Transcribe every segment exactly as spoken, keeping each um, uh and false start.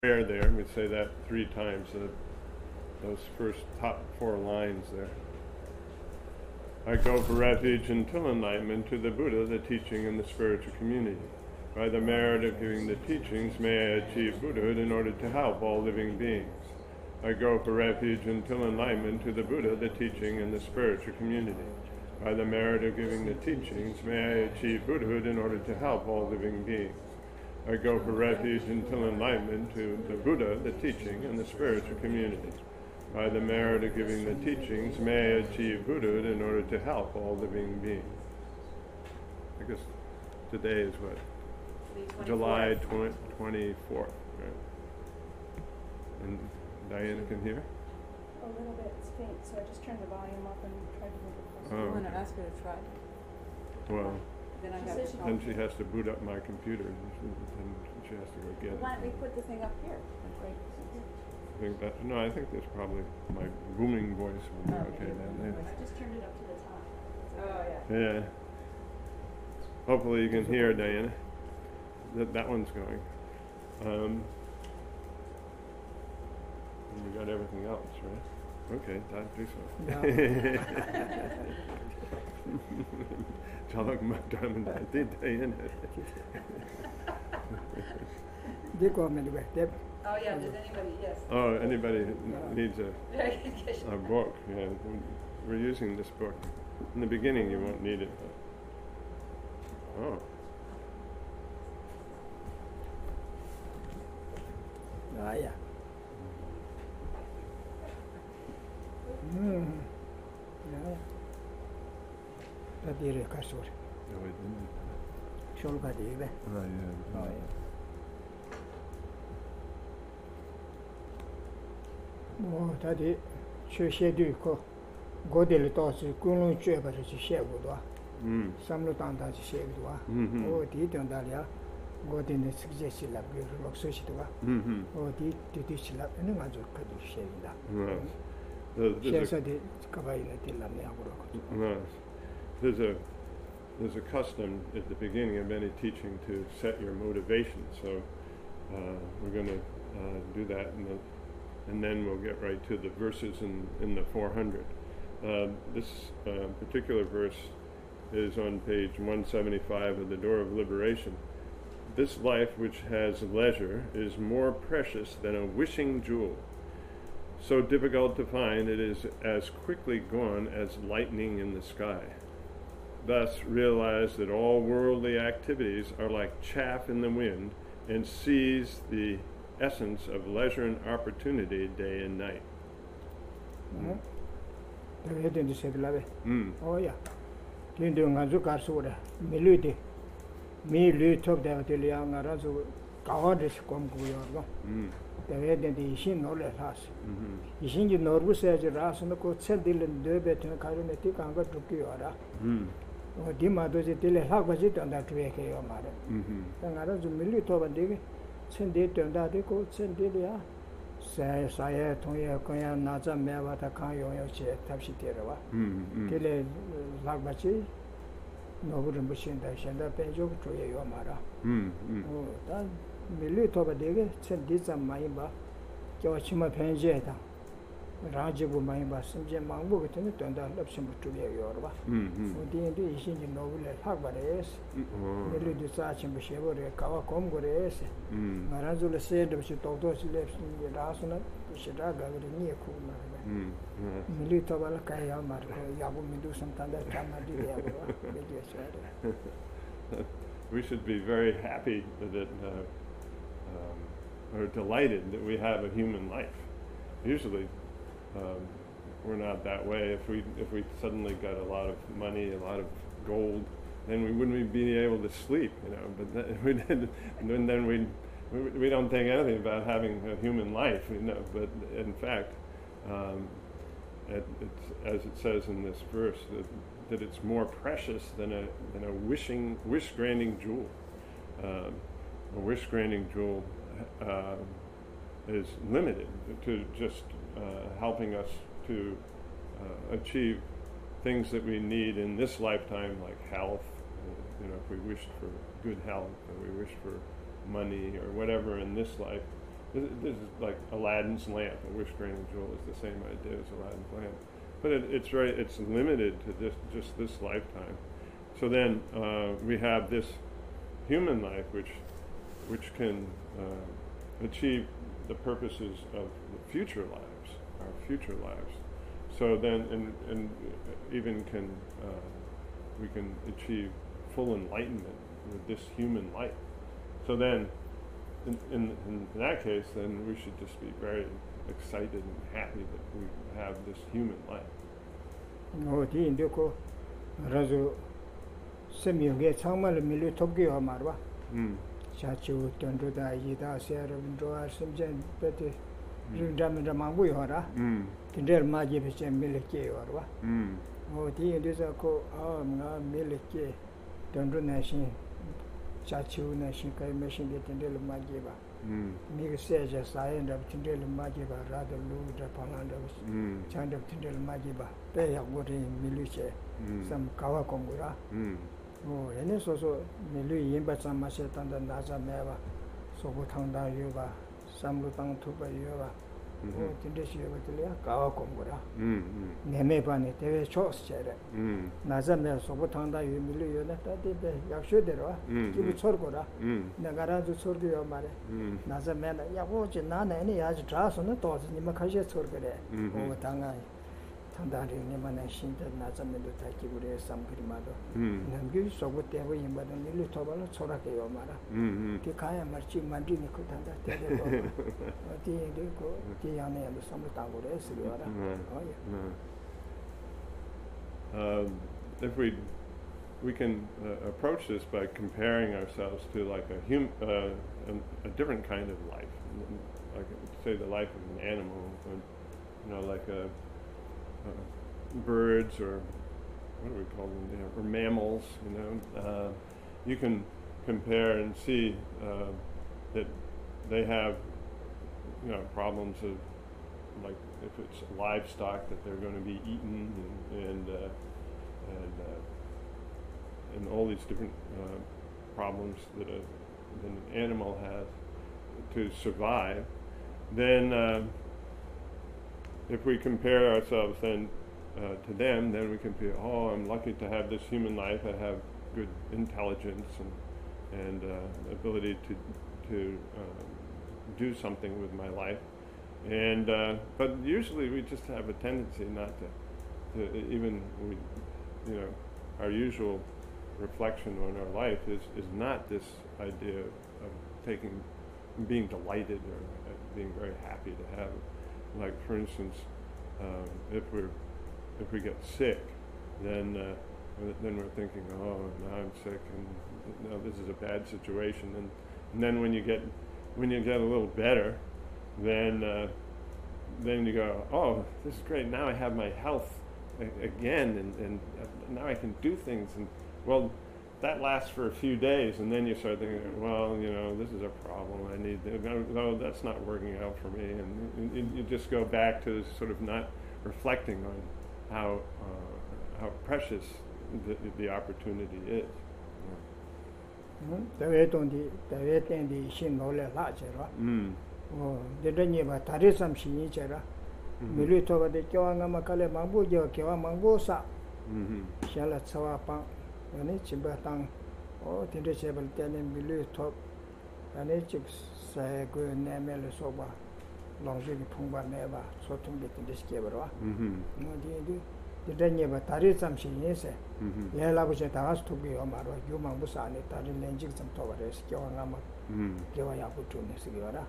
prayer there. We say that three times, uh, those first top four lines there. I go for refuge until enlightenment to the Buddha, the teaching, and the spiritual community. By the merit of hearing the teachings, may I achieve Buddhahood in order to help all living beings. I go for refuge until enlightenment to the Buddha, the teaching, and the spiritual community. By the merit of giving the teachings, may I achieve Buddhahood in order to help all living beings. I go for refuge until enlightenment to the Buddha, the teaching, and the spiritual community. By the merit of giving the teachings, may I achieve Buddhahood in order to help all living beings. I guess today is what? July twenty-fourth. Right? And Diana can hear? A little bit, it's faint, so I just turned the volume up and tried to make it closer. Oh, I'm going to okay. ask her to try. Well, Then I She have said to she call. then she has to boot up my computer, and she, and she has to go get Why don't we it. put the thing up here? Like right here. I think that, no, I think there's probably my booming voice will be Oh, okay your down booming there. voice. I just turned it up to the top. Oh, yeah. Yeah. Hopefully you can hear, Diana. That that one's going. Um, and you got everything else, right? Okay, I think so. Çalak maktamın derdi Diana. They go me the Deb. Oh, yeah, does anybody, yes. Oh, anybody who Yeah. needs a, Yes. a book, yeah, we're using this book. In the beginning you won't need it. But, oh. Ah, yeah. Hmm. Yeah. That is a castle. No, it didn't. Sholga de. Oh, yeah. Oh, yeah. Oh, that is. She do go. Go the little to Kunun Cheber to share with her. Mm. Some look on that share with her. Mhm. Oh, did on Dalia. Go in the suggestion lab, you look so she to her. Mm-hmm. Oh, did to this lab, and I just could share with her. Right. There's, She there's, a, said, Kabaila Tilam. right. there's a there's a custom at the beginning of any teaching to set your motivation. So uh, we're going to uh, do that, in the, and then we'll get right to the verses in, in the four hundred. Uh, this uh, particular verse is on page one seventy-five of the Door of Liberation. This life which has leisure is more precious than a wishing jewel. So difficult to find, it is as quickly gone as lightning in the sky. Thus realize that all worldly activities are like chaff in the wind, and seize the essence of leisure and opportunity day and night. The head in the Seglave. Mm. Oh, yeah. Doing a Zuka soda. Miludi. Me lu top there till young Arazu. Kawadis come go. Mm. The head in the Ishin no less has. Mm-hmm. Ishin Norvus as a ras and the coat said Dylan Dubet and Karunetic and got to Kiora. Mm. Or Dima does it till a hug was it on that way, your mother. Mm-hmm. And Arazu Milutova dig. Send it on that they could send Dilia. Say, Saya, Toya, Koya, Naza, Mavata, Kayo, Tapshitera. Mm-hmm. Tele Lagbachi, Noburum Bushin, the Shenda Pejo, Toya Yomara. Mm-hmm. Oh, that Milutova dig, send this and Maimba, Joachima Penjeta. Rajabu Maimba, some Jim Mambu, and the option to be Yorba. Mm-hmm. For D and D, is in the novel Hagbares, Milu Dusach and Bishevo, Kawa Comgores. Mm. Marazula said that she told us left in the Rasuna, Shidaga with a near cool. Mm. Milita Valakaya, Marco, Yabu Midu, sometimes that time I did. We should be very happy that, uh, um, or delighted that we have a human life. Usually, um, we're not that way. If we if we suddenly got a lot of money, a lot of gold, then we wouldn't be able to sleep, you know. But then we did, and then we we don't think anything about having a human life, you know. But in fact, um, it, it's as it says in this verse that, that it's more precious than a than a wishing wish granting jewel. Um, a wish granting jewel uh, is limited to just uh, helping us to uh, achieve things that we need in this lifetime, like health. Uh, you know, if we wished for good health, or we wish for money, or whatever in this life, This, this is like Aladdin's lamp. A wish-granting jewel is the same idea as Aladdin's lamp, but it, it's right. It's limited to this just this lifetime. So then uh, we have this human life, which which can uh, achieve the purposes of the future lives, our future lives. So then, and, and even can uh, we can achieve full enlightenment with this human life. So then, in, in, in that case, then we should just be very excited and happy that we have this human life. No, the Indico Razo Semyunge Chamal Milu Togi or Marwa. Chachu, Tonduda, Yida, Sierra, Indra, Simjan, Betty, Rindaman Mangu Hora, Tindel Majibich and Miliki or Oh, the Indiza co, oh, Miliki, Tondu Nation, Chachu Nation, Machine, Tindel Majiba. Mig says, yes, I end up Tindel Majiba, rather Lou, the Palandos, Chand of Tindel Majiba, they have got in Miliche, some Kawakongura. Oh, and this also Milu Yimba Samaset and the Naza Meva, Sobutanda Yuba, Samlutang Tuba Yuba, oh, Tindish Yuba, Kawakongura, Nemebani, they were chose chair. Naza Mel, Sobutanda Yumilu, that did the Yakshudera, give it Sorgora, Nagarazu Sorgio Mare, Naza Mel, Yawoja Nana, any as dress on the thoughts, Nimakaja Sorgare, oh, Tangai. Tandari Nimana Shinta Nazamelu Takibure, some Grimado. Namgu, so what they were in but a little tobal, Sorake Omara. Tikaya Marchi Mandini Kutanda, Tiago, Tiane, and some Tangures. If we we can uh, approach this by comparing ourselves to like a hum, uh, a, a different kind of life, like say the life of an animal, you know, like a Uh, birds or what do we call them, you know, or mammals, you know, uh, you can compare and see uh, that they have, you know, problems of like if it's livestock that they're going to be eaten and and uh, and, uh, and all these different uh, problems that, a, that an animal has to survive. Then. Uh, If we compare ourselves then uh, to them, then we can feel, oh, I'm lucky to have this human life. I have good intelligence and and uh, ability to to uh, do something with my life. And uh, but usually we just have a tendency not to, to even we, you know, our usual reflection on our life is is not this idea of taking, being delighted or uh, being very happy to have. Like for instance, um, if we're if we get sick, then uh, then we're thinking, oh, now I'm sick, and now this is a bad situation. And, and then when you get when you get a little better, then uh, then you go, oh, this is great. Now I have my health a- again, and, and uh, now I can do things. And well, that lasts for a few days, and then you start thinking, well, you know, this is a problem. I need, no, no that's not working out for me, and, and, and you just go back to sort of not reflecting on how uh, how precious the, the opportunity is. The Tondi, the Vetendi Shin Nole Lachera. Oh, the Deniva Tarisam Shinichera. Militova de Kiwanga Makale Mambuja, Kiwa Mangosa. Shalla Tsawapa. And it's Batang or Tindishable Tenem Bilu top and it's a good name soba Longing Pumba Neva, so to get in this Kevra. No, the Denya Tarisam she is a Yella which it has to be Omaro, Human Busani, Tarin Lenjix and Tovares, Kiwangama, Kiwayapu to Nisigara.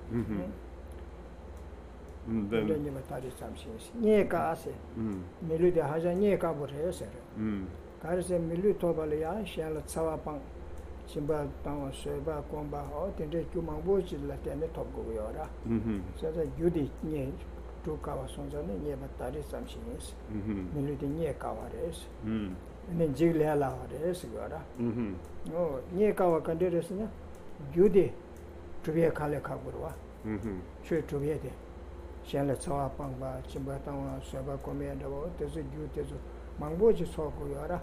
Then you were Tarisam she is. Nieka, Miluda has a Nieka Bores. Karse Milu Tobalia, Shell Tsawapang, Simba Town, Seba, Comba, or Tende Kumambuchi, Latene Togoyora. So that Judy near two Kawasons and near Batari some sheens, Milu near Kawares, and then Jiglia Lawares, Gora. No, near Kawa Candidacy, Judy to be a Kalekabura, sure to be a Shell Tsawapang, Simba Town, Seba Commander, there's a duty. Mangoji Sokoyara,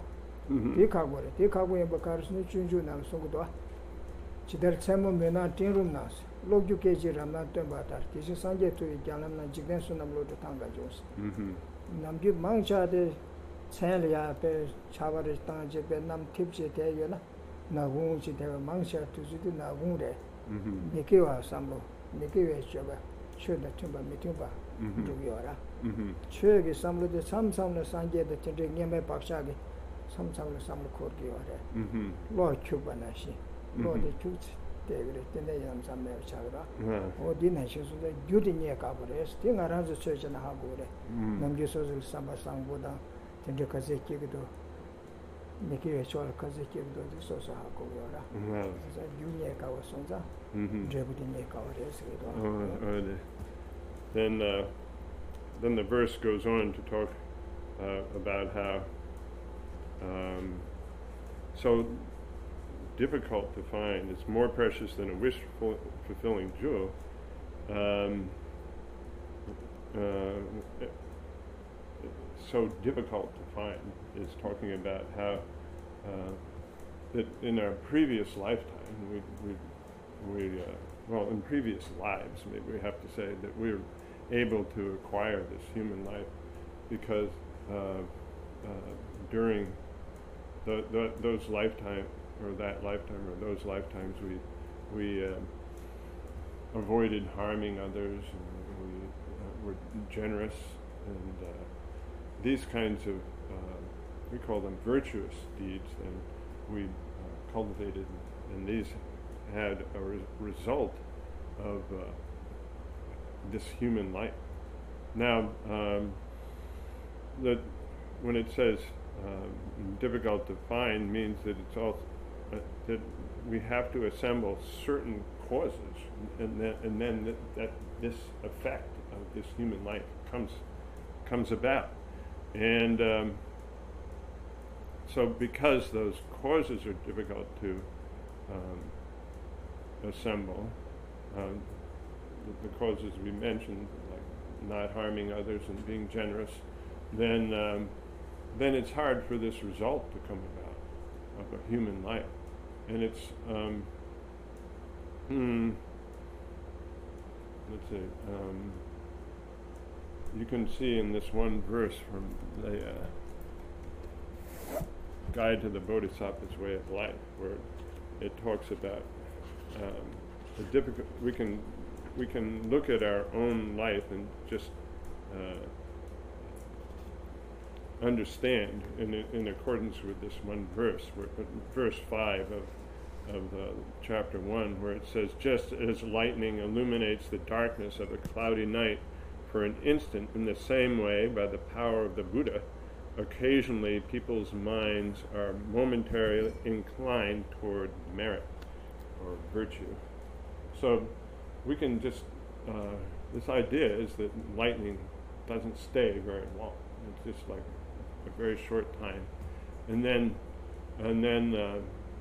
Tikagore, Tikago Bakaris Chunju Nam Sogua. Chidar Samo Mena Tinrum Nas, lokju keji ramna tembatar kisi sanje tu janamna jigden sunamlo de tanga jos Mhm. namju mangcha de chen ya pe chabare tanje pe nam tipje de yo na na gung chi de mangcha tu ji de na gung de Mhm. nikiwa samlo nikiwe choba choda tumba mitumba Mhm. du yo ra Mhm. chöge samlo de sam samlo sanje de tende nyeme paksha ge sam samlo samlo khor ge yo ra Mhm. lo chuba na shi lo de Mhm. chuch de gre tende yam samme chagra Ah. o din na shi so de gyudi nye ka bore sti ngara zo choja na ha gore Mm. namge so zo samba sangbo da tende kaze ki ge do nikiwe chol kaze ki ge do so so ha ko yo ra Wow. za gyunye ka wa sonza Mhm. Drebudi nye ka wa re se ge do Oh, oh, the- then, uh, then the verse goes on to talk uh, about how um, so difficult to find. It's more precious than a wish-fulfilling jewel. Um, uh, so difficult to find is talking about how uh, that in our previous lifetime we we we uh, well in previous lives maybe we have to say that we were able to acquire this human life because uh, uh, during the, the, those lifetime or that lifetime or those lifetimes we we uh, avoided harming others and we uh, were generous and uh, these kinds of uh, we call them virtuous deeds and we uh, cultivated and these had a re- result of uh, this human life. Now, um, that when it says um, difficult to find means that it's all uh, that we have to assemble certain causes, and then and then that, that this effect of this human life comes comes about, and um, so because those causes are difficult to um, assemble. Um, the, the causes we mentioned, like not harming others and being generous, then um, then it's hard for this result to come about of a human life, and it's um, hmm, let's see. Um, you can see in this one verse from the uh, Guide to the Bodhisattva's Way of Life, where it talks about um, the difficult. We can we can look at our own life and just uh, understand in in accordance with this one verse, where, verse five of of uh, chapter one, where it says, "Just as lightning illuminates the darkness of a cloudy night for an instant, in the same way, by the power of the Buddha, occasionally people's minds are momentarily inclined toward merit or virtue." So we can just, uh, this idea is that lightning doesn't stay very long. It's just like a very short time. And then, and then uh,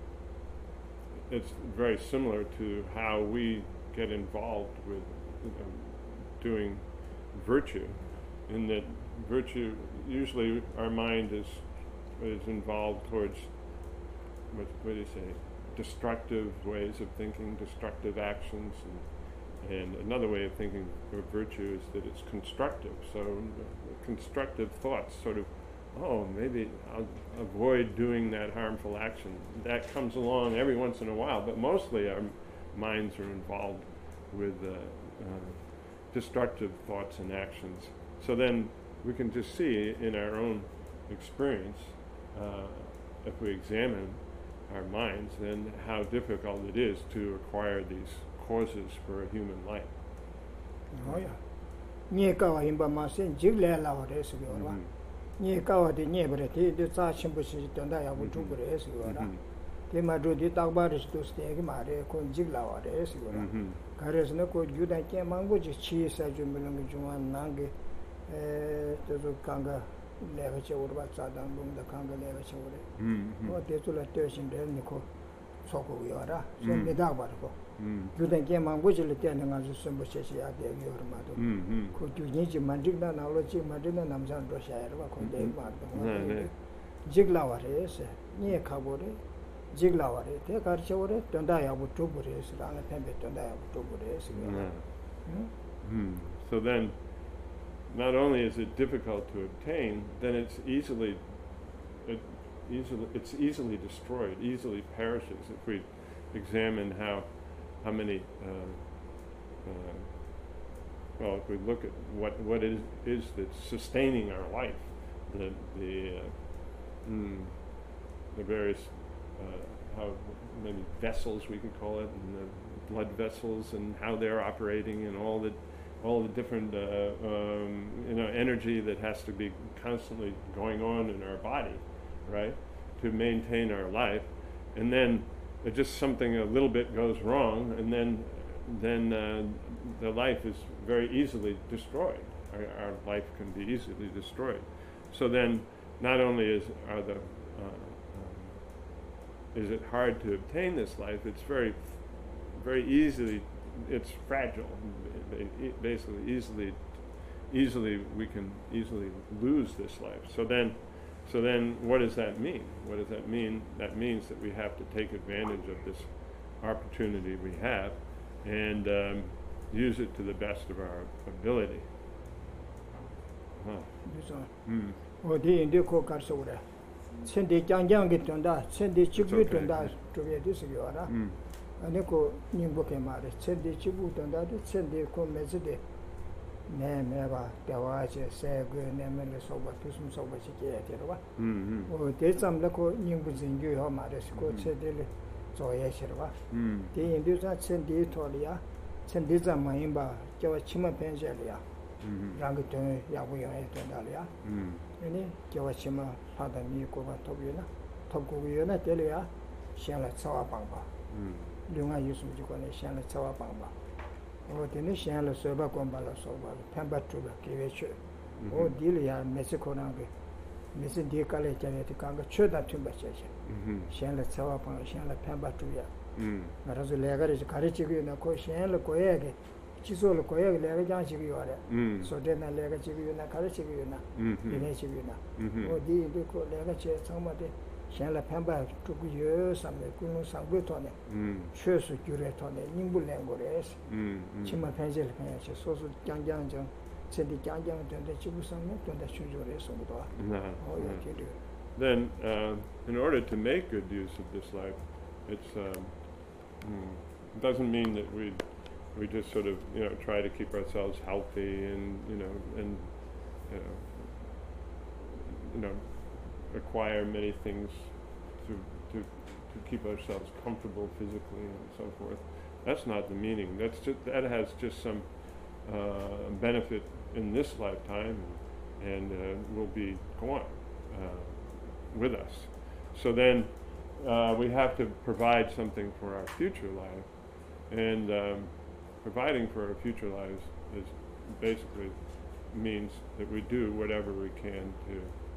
it's very similar to how we get involved with um, doing virtue, in that virtue, usually our mind is is involved towards, what, what do you say, destructive ways of thinking, destructive actions, and, and another way of thinking of virtue is that it's constructive. So uh, constructive thoughts sort of, oh, maybe I'll avoid doing that harmful action. That comes along every once in a while, but mostly our minds are involved with uh, uh, destructive thoughts and actions. So then we can just see in our own experience, uh, if we examine our minds, then how difficult it is to acquire these causes for a human life. Oh yeah. Nye kawa himba ma sen jigle la wa re su yo wa. Nye kawa de nye bre ti de sa chim bu si tanda ya bu tu bre su yo ra. Ke ma do di tak ba ri sto ste ge ma re ko jigla wa re su yo ra. Ka re sna ko ju da ke mang bu ji chi sa ju mi lang ju wan nang ge eh to zo kanga le ba che ur ba sa dang lung da kanga le ba che ur. Ko de zu la te shin de ni ko so ko yo ra. So me da ba ko. Judan ke mangu jile tian nga zu sembo che che ya de yor ma do ko ju ni ji mandik na na lo ji mandik na nam san do sha ya ba ko de ma do jigla wa re se ni ka bo re jiglawaare te karchaware tonda yabu tubure sirana pembe tonda yabu tubure sirana. Hmm. So then, not only is it difficult to obtain, then it's easily, it easily, it's easily destroyed, easily perishes. If we examine how, how many, uh, uh, well, if we look at what what is is that's sustaining our life, the the uh, mm, the various uh, how many vessels we could call it, and the blood vessels, and how they're operating, and all the all the different uh, um, you know energy that has to be constantly going on in our body, right, to maintain our life, and then uh, just something a little bit goes wrong, and then then uh, the life is very easily destroyed. Our, our life can be easily destroyed. So then, not only is are the uh, um, is it hard to obtain this life, it's very very easily it's fragile. Basically, easily easily we can easily lose this life. So then, so then, what does that mean? What does that mean? That means that we have to take advantage of this opportunity we have, and um, use it to the best of our ability. Huh. Mm. 어디 인도 코 가서래. 선대 장장게 돈다. 선대 집이 돈다. 저게 됐어요. 알아? 음. 아니 그 님보게 말해. 선대 집이 돈다. 선대 코 매즈데. 네, 매바 대화제 세고 내면에 소바 무슨 소바 시켜야 되더라. 음. 어, 대참라고 님부 진교요 말해서 그 세대를 조야 싫어봐. 음. 대인도자 선대 토리아. 선대 잠만 봐. 저 치마 펜젤이야. 음. 랑게 돈 야구용에 돈다리야. 음. 아니 저 치마 하다 미고가 토비나. 토고기요나 tel이야. 시안라 차와 방바. 음. 룡아 유수지고네 시안라 차와 방바. 어디는 시안라 서바 공발로 서바 템바투가 기회쳐. 어 딜이야 멕시코랑게. 메시 디칼에 전에도 간가 쳐다 tum바셔. 음. 시안라 차와 방 시안라 템바투야. 음. 그래서 레가리 가르치기나 고 시안라 고야게 지소를 고야게 레가 장치기 와래. 음. 소데나 레가 지기나 가르치기나. 음. 이네 지기나. 음. 어디 그 레가 제 정말에 시안라 템바 두고요 삼매 군노 상고토네. 음. 최소 규례토네 님불낸 거래서. 음. 치마 펜젤 펜야시 소소 장장정 세디 장장 된데 지구상에 된데 순조래서 뭐. No. 어 no. 이렇게 Then, uh, in order to make good use of this life, it's um, mm, it doesn't mean that we we just sort of you know try to keep ourselves healthy and you know and you know, you know acquire many things to to to keep ourselves comfortable physically and so forth. That's not the meaning. That's just that has just some uh, benefit in this lifetime and, and uh, will be gone uh, with us. So then uh, we have to provide something for our future life, and um, providing for our future lives is basically means that we do whatever we can to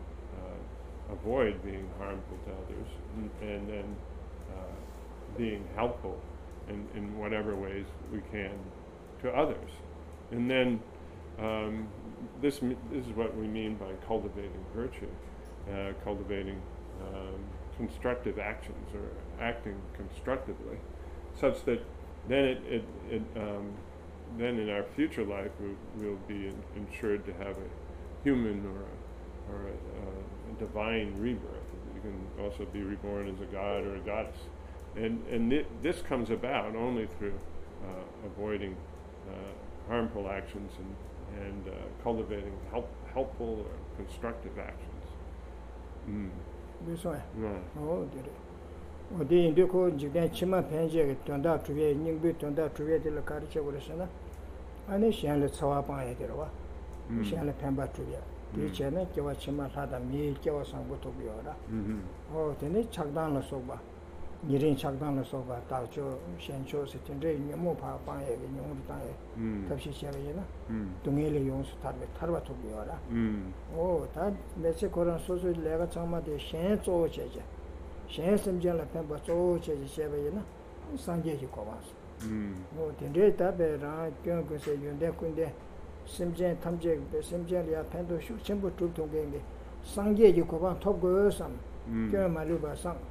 uh, avoid being harmful to others and, and then uh, being helpful in, in whatever ways we can to others. And then um, this this is what we mean by cultivating virtue, uh, cultivating um, constructive actions or acting constructively, such that then it, it, it um, then in our future life we will be in, ensured to have a human or a, or a, uh, a divine rebirth. You can also be reborn as a god or a goddess, and and it, this comes about only through uh, avoiding uh, harmful actions and and uh, cultivating help, helpful or constructive actions. Mm. 그래서 Yeah. 어 그래. 어디 인도 그 지금 치마 펜제게 돈다 주에 닝비 돈다 주에 될 가르쳐 버렸으나 아니 시안을 차와 봐야 되더라. 음. 시안을 펜바 주에. 이제는 저와 치마 하다 미 저와 상부터 비어라. Mm-hmm. 어 되네 착당을 쏘봐. 니린 착당을 쏘봐. 다저 현초스 텐데 녀모 봐 봐야 녀모 땅에 Mm. 답시 시작이나. Mm. 동해를 용수 타르 타르바토 비어라. Mm. 오, 다 매체 그런 소소 내가 정말에 셴 쪼제제. 셴 심전을 펜바 쪼제제 셰베이나 상계지 고마스. Mm. 뭐 된데 답에라 경고세 윤대 군대 심전 탐제 심전이야 펜도 슈 전부 두 동경에 상계지 고방 톱고선 Mm. 겨 말루바상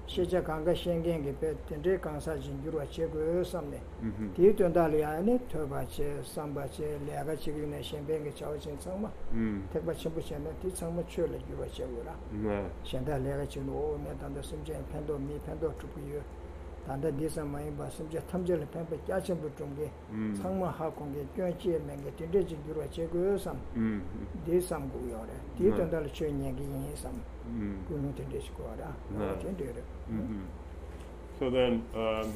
sheja kanga shengen ge pe tendre kansa jingirwa che go samne Mhm. di tondali ane toba che samba che lega chigine shenben ge chao chen changma Mm. tekba chimbu chen na di changma chole girwa che gora Na. shenda lega chino o me tanda simje pendo mi pendo chupu yu tanda disa mai ba simje thamje le pembe kya chen bu tumge Mm. changma ha kongge kyo che menge tendre jingirwa che go sam Mm. di sam gu yore di Mm. tondali che nyegi yin sam Mm. gunu tendre shkora No. chen de Mhm. So then, um,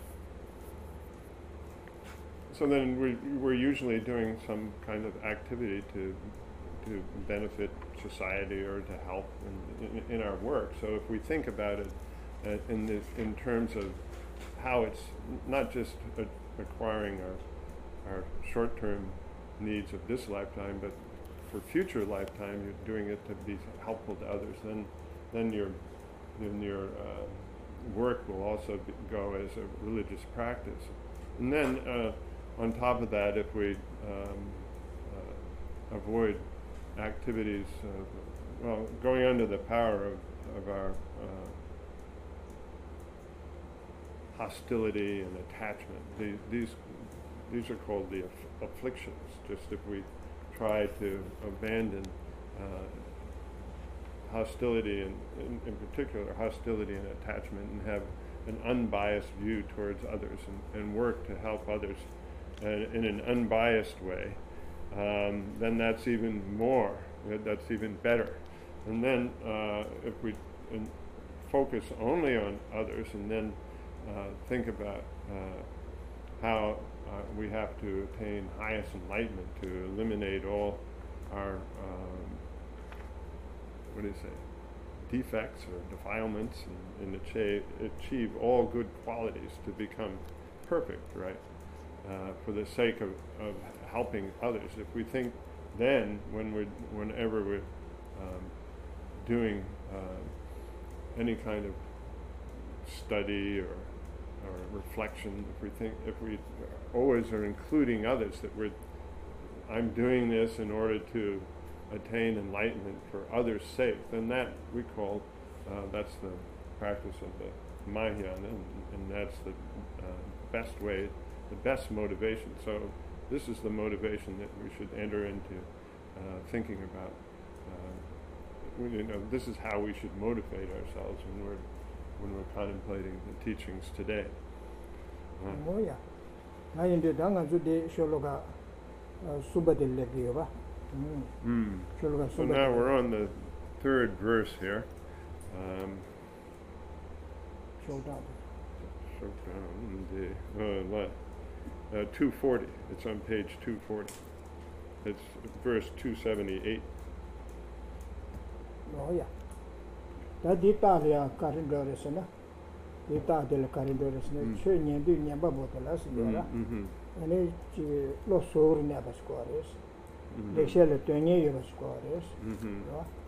so then we, we're usually doing some kind of activity to to benefit society or to help in, in, in our work. So if we think about it uh, in this, in terms of how it's not just a, acquiring our our short-term needs of this lifetime, but for future lifetime, you're doing it to be helpful to others. Then, then your then your uh, work will also be, go as a religious practice. And then uh, on top of that, if we um, uh, avoid activities, uh, well, going under the power of, of our uh, hostility and attachment, these, these, these are called the aff- afflictions, just if we try to abandon uh, hostility, and in, in particular hostility and attachment, and have an unbiased view towards others, and, and work to help others uh, in an unbiased way, um, then that's even more, that- that's even better. And then uh, if we and focus only on others, and then uh, think about uh, how uh, we have to attain highest enlightenment to eliminate all our um, what do you say, defects or defilements, and, and achieve, achieve all good qualities to become perfect, right? Uh, for the sake of, of helping others. If we think then, when we're, whenever we're um, doing uh, any kind of study or, or reflection, if we think, if we always are including others, that we're, I'm doing this in order to attain enlightenment for others' sake, then that we call, uh, that's the practice of the Mahayana, and, and that's the uh, best way, the best motivation. So this is the motivation that we should enter into uh, thinking about. Uh, we, you know, this is how we should motivate ourselves when we're when we're contemplating the teachings today. Uh, 뭐야 나인데 당한 주디 쇼로가 수바들 레기요가 음 mm. 쇼로가 So 수바 now we're on the third verse here. Um, 쇼다 so down the uh, what? Uh, two forty. It's on page two forty. It's verse two seventy-eight. 뭐야 다 디타리아 카린도레스나 디타델 카린도레스나 음. 최년도 년바 보텔라스거라 Mm-hmm. 아니 지 로소르냐 바스코아레스 Mm-hmm. 렉셀 땡예 요바스코아레스 Mm-hmm.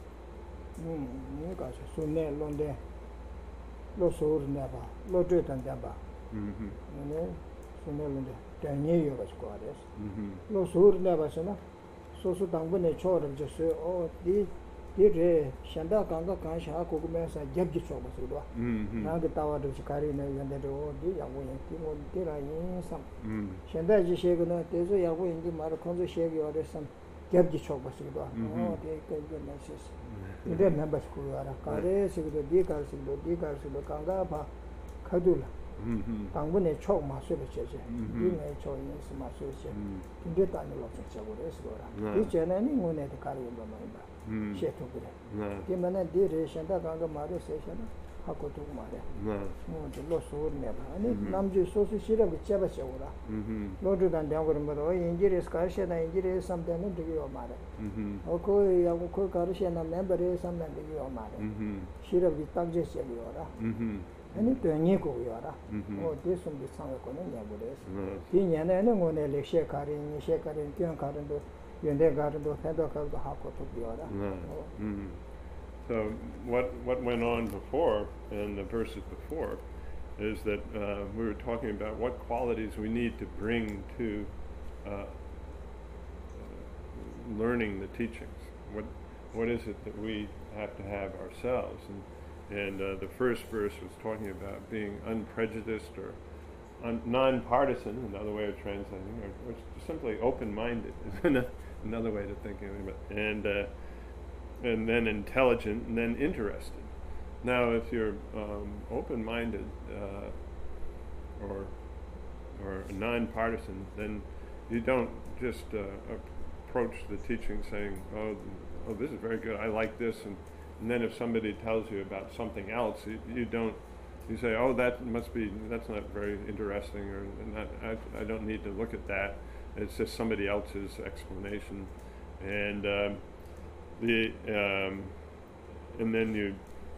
음 뭐가 소네 론데 로소르냐 바 로드탄다 바 Mm-hmm. 네 소네 론데 땡예 요바스코아레스 Mm-hmm. 로소르냐 바스나 소소 당분에 초를 줬어 어디 디레 샹다 강가 간샤 고구면서 잡기 쳐봤어요. Mm-hmm. 나게 타와도 지카리네 연대도 디 야고인 티모 디라인 삼 Mm-hmm. 샹다 지셰거나 대조 야고인디 마르 콘조 셰기 어레삼 잡기 쳐봤어요. 음흠. 어 데이터 메시스 근데 멤버스 쿠라라 카레 시기도 디카르시도 디카르시도 강가 바 카둘라 Mm-hmm. 당분에 초 마셔도 제제 음흠. 이네 초인 마셔도 제 Mm-hmm. 근데 단으로 적어서 그러라 네. 이 전에는 문에 가리고 말이야. Mm-hmm. 셰토 그래. No. 기만에 디레션다 강가 말에 세션다 하고도 말이야. No. 뭐저 로소르네 봐. 아니 음. 남주 소수 시라고 잡아셔오라. Mm-hmm. 로드간 대학으로 뭐 인지레스 가르셔나 인지레스 삼대는 되게 말해. Mm-hmm. 어그 야고 그 가르셔나 멤버에 삼대 되게 말해. Mm-hmm. 시라고 딱제 셔요라. Mm-hmm. 아니 되니고 요라. Mm-hmm. 어 대숨비 상거는 야고레스. No. 이 년에는 오늘 렉셔 가린 셰 가린 뛰어 가린도 연대 가린도 해도 가도 하고 또 비어라. No. 어. Mm-hmm. So what what went on before, in the verses before, is that uh, we were talking about what qualities we need to bring to uh, uh, learning the teachings. What what is it that we have to have ourselves? And and uh, the first verse was talking about being unprejudiced or un- non-partisan, another way of translating, or, or simply open-minded is another, another way to thinking of it, and uh, and then intelligent, and then interested. Now, if you're um, open-minded uh, or or non-partisan, then you don't just uh, approach the teaching saying, "Oh, oh, this is very good. I like this," and, and then if somebody tells you about something else, you, you don't. You say, "Oh, that must be. That's not very interesting," or not, I, I don't need to look at that. It's just somebody else's explanation, and um, the um, and then you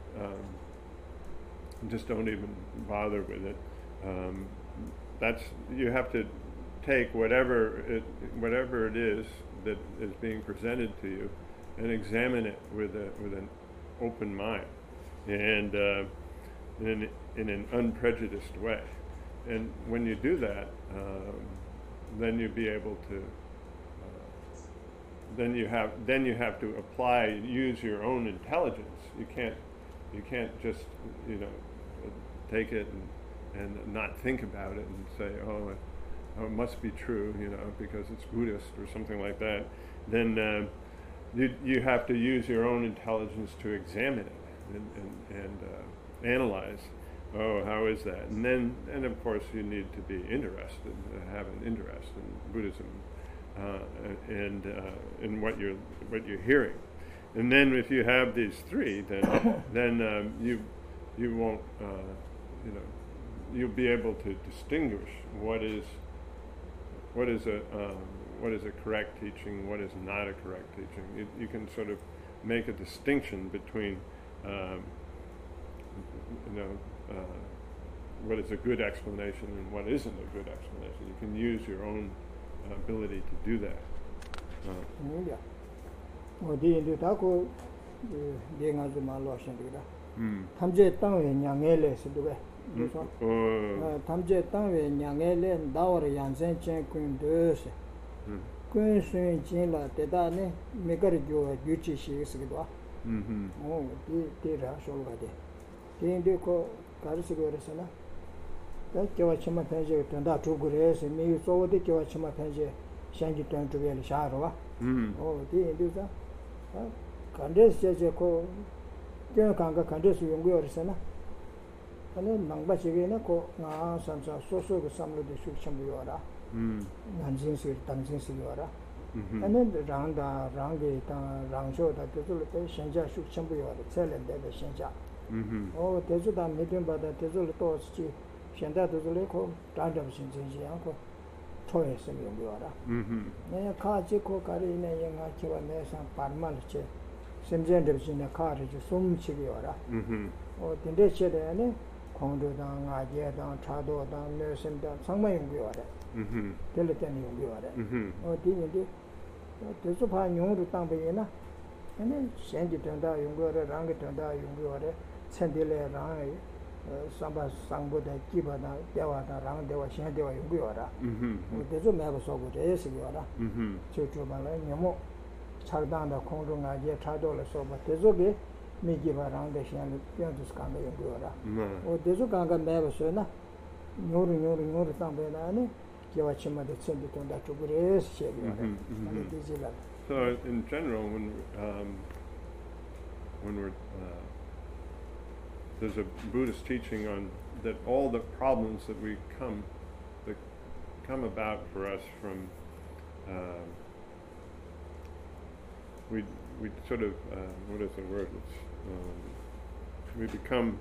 um, just don't even bother with it. Um, that's you have to take whatever it whatever it is that is being presented to you, and examine it with a with an open mind, and uh, in in an unprejudiced way. And when you do that, um, then you'll be able to. Uh, then you have then you have to apply use your own intelligence. You can't you can't just you know take it and. and not think about it and say, oh, it, oh, it must be true, you know, because it's Buddhist or something like that. Then uh, you you have to use your own intelligence to examine it and and, and uh, analyze. Oh, how is that? And then, and of course, you need to be interested, uh, have an interest in Buddhism uh, and uh, in what you're what you're hearing. And then, if you have these three, then then um, you you won't, uh, you know. You'll be able to distinguish what is what is a um, what is a correct teaching, what is not a correct teaching. You, you can sort of make a distinction between um, you know uh, what is a good explanation and what isn't a good explanation. You can use your own uh, ability to do that. Uh, yeah. 어디 인도 다고 내가 좀 말로 하신다. 음. 탐제 땅에 냥엘에서도 그래서 어 탐제 땅에 냥엘에 나와라 양생 쟁군도스. 음. 그것은 진라 대단해 메가르교 유치시스기도. 음. 어, 이 데라 쇼가데. 데인데코 가르치고 그래서나. 다 겨와치마 편제 된다 두그레스 미 소오데 겨와치마 편제 샹기 된두벨 샤로와. 음. 어, 데인데자. 아, 간데스제코 저 강가 간데스 연구여서나. 아니 망바지게나 고나 산자 소소고 삼로데 숙cham부여라. 음. 난진스 당진스여라. 음. 아니 랑다 랑게 다 랑쇼다 되줄때 신자 숙cham부여라. 셀렌데데 신자. 음. 어 대주다 메든 바다 대줄 또 스치 현대 대줄에 고 단점 신진지 않고 초에서 연구여라. 음. 내가 가지 고 가리네 영화 기와 내상 발말체 심전들 신의 카르지 숨치기여라. 음. 어 된대체에는 공도당 아제당 차도당 내심당 상만 연구여라. 음. 될 때는 연구여라. 음. 어 뒤인데 대수파 용으로 땅배이나 아니 신지 된다 연구여라 랑게 된다 연구여라 천딜에 랑 삼바 상보다 기바나 대화다 랑 대화 신 대화 연구여라. 음. 대수 매고 서고 대시여라. 음. 저쪽발에 녀모 차르단다 공동 아제 차도를 서버 대속에 미기바랑데 시안을 변두스 간다 연구여라. 어 대속 간가 매버서나 요르 요르 요르 땅배나네 기와치마데 쳔비톤다 쪽으레스 셰비여라. So in general, when um, when we're uh, there's a Buddhist teaching on that all the problems that we come that come about for us from uh, we we sort of uh, what is the word? It's, um, we become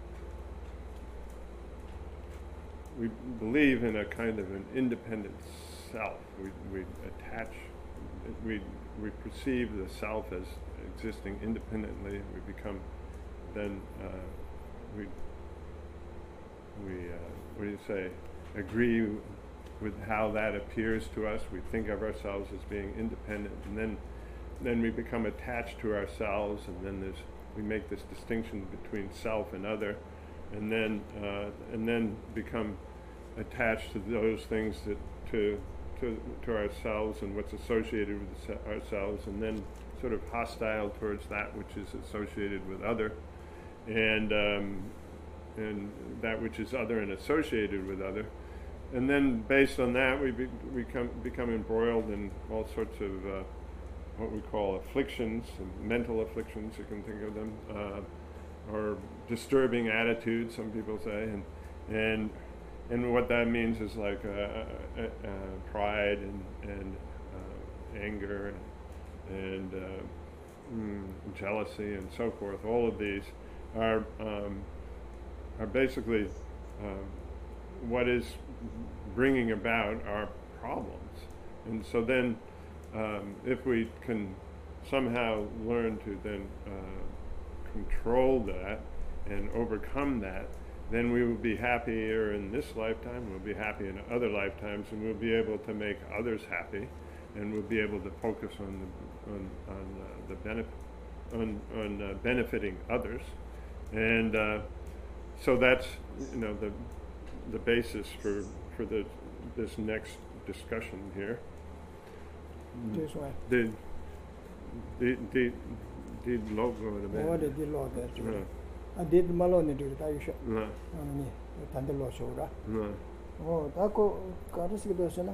we believe in a kind of an independent self. We we attach we we perceive the self as existing independently. We become then uh, we we uh, what do you say? Agree with how that appears to us. We think of ourselves as being independent, and then. Then we become attached to ourselves, and then there's we make this distinction between self and other, and then uh, and then become attached to those things that to to to ourselves and what's associated with ourselves, and then sort of hostile towards that which is associated with other, and um, and that which is other and associated with other. And then based on that, we be, become, become embroiled in all sorts of uh, what we call afflictions, mental afflictions, you can think of them, uh, or disturbing attitudes, some people say. And and, and what that means is like uh, uh, uh, pride and, and uh, anger and, and uh, mm, jealousy and so forth. All of these are, um, are basically uh, what is bringing about our problems. And so then um, if we can somehow learn to then uh, control that and overcome that, then we will be happier in this lifetime, we'll be happy in other lifetimes, and we'll be able to make others happy, and we'll be able to focus on the, on, on uh, the benefit, on, on uh, benefiting others. And uh, so that's, you know, the the basis for for the this next discussion here. This way. The the the the logo of the What band. did you load that? No, I did Malone do it. Are you sure? no, Tandalo Shora. no. Oh, Taco Karasi Dosana.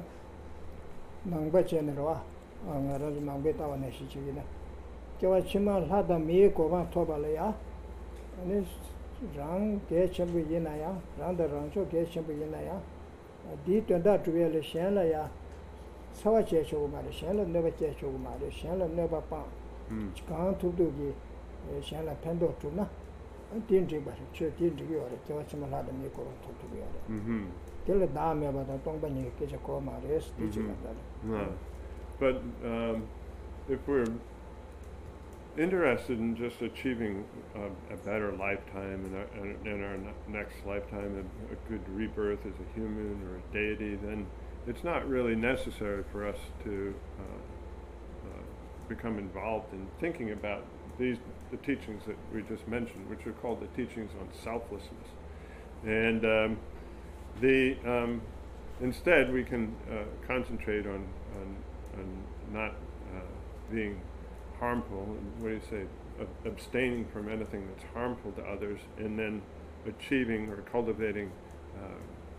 Nangba General, Angaraz Mangeta on a Shichina. Kawachima had a me Kovan Tobalea, and it's Rang, Getchambu Yenaya, Randa Rancho, Getchambu Yenaya. Did to that really Shanlaya. Sawa Checho Mari, Shanla never Checho Mari, Shanla never pound. Mm. Scan to do the Shanla Pendo Tuna. I didn't drink, but she didn't drink it. Kawachima had a me Kovan together. Mm-hmm. Tell a dame about the Tongbani Kachakoma, rest, teaching Mhm. that. No. But um, if we're interested in just achieving a, a better lifetime and our, in our ne- next lifetime, a, a good rebirth as a human or a deity, then it's not really necessary for us to uh, uh, become involved in thinking about these the teachings that we just mentioned, which are called the teachings on selflessness. And um, the um, instead we can uh, concentrate on, on, on not uh, being harmful, what do you say, ab- abstaining from anything that's harmful to others, and then achieving or cultivating uh,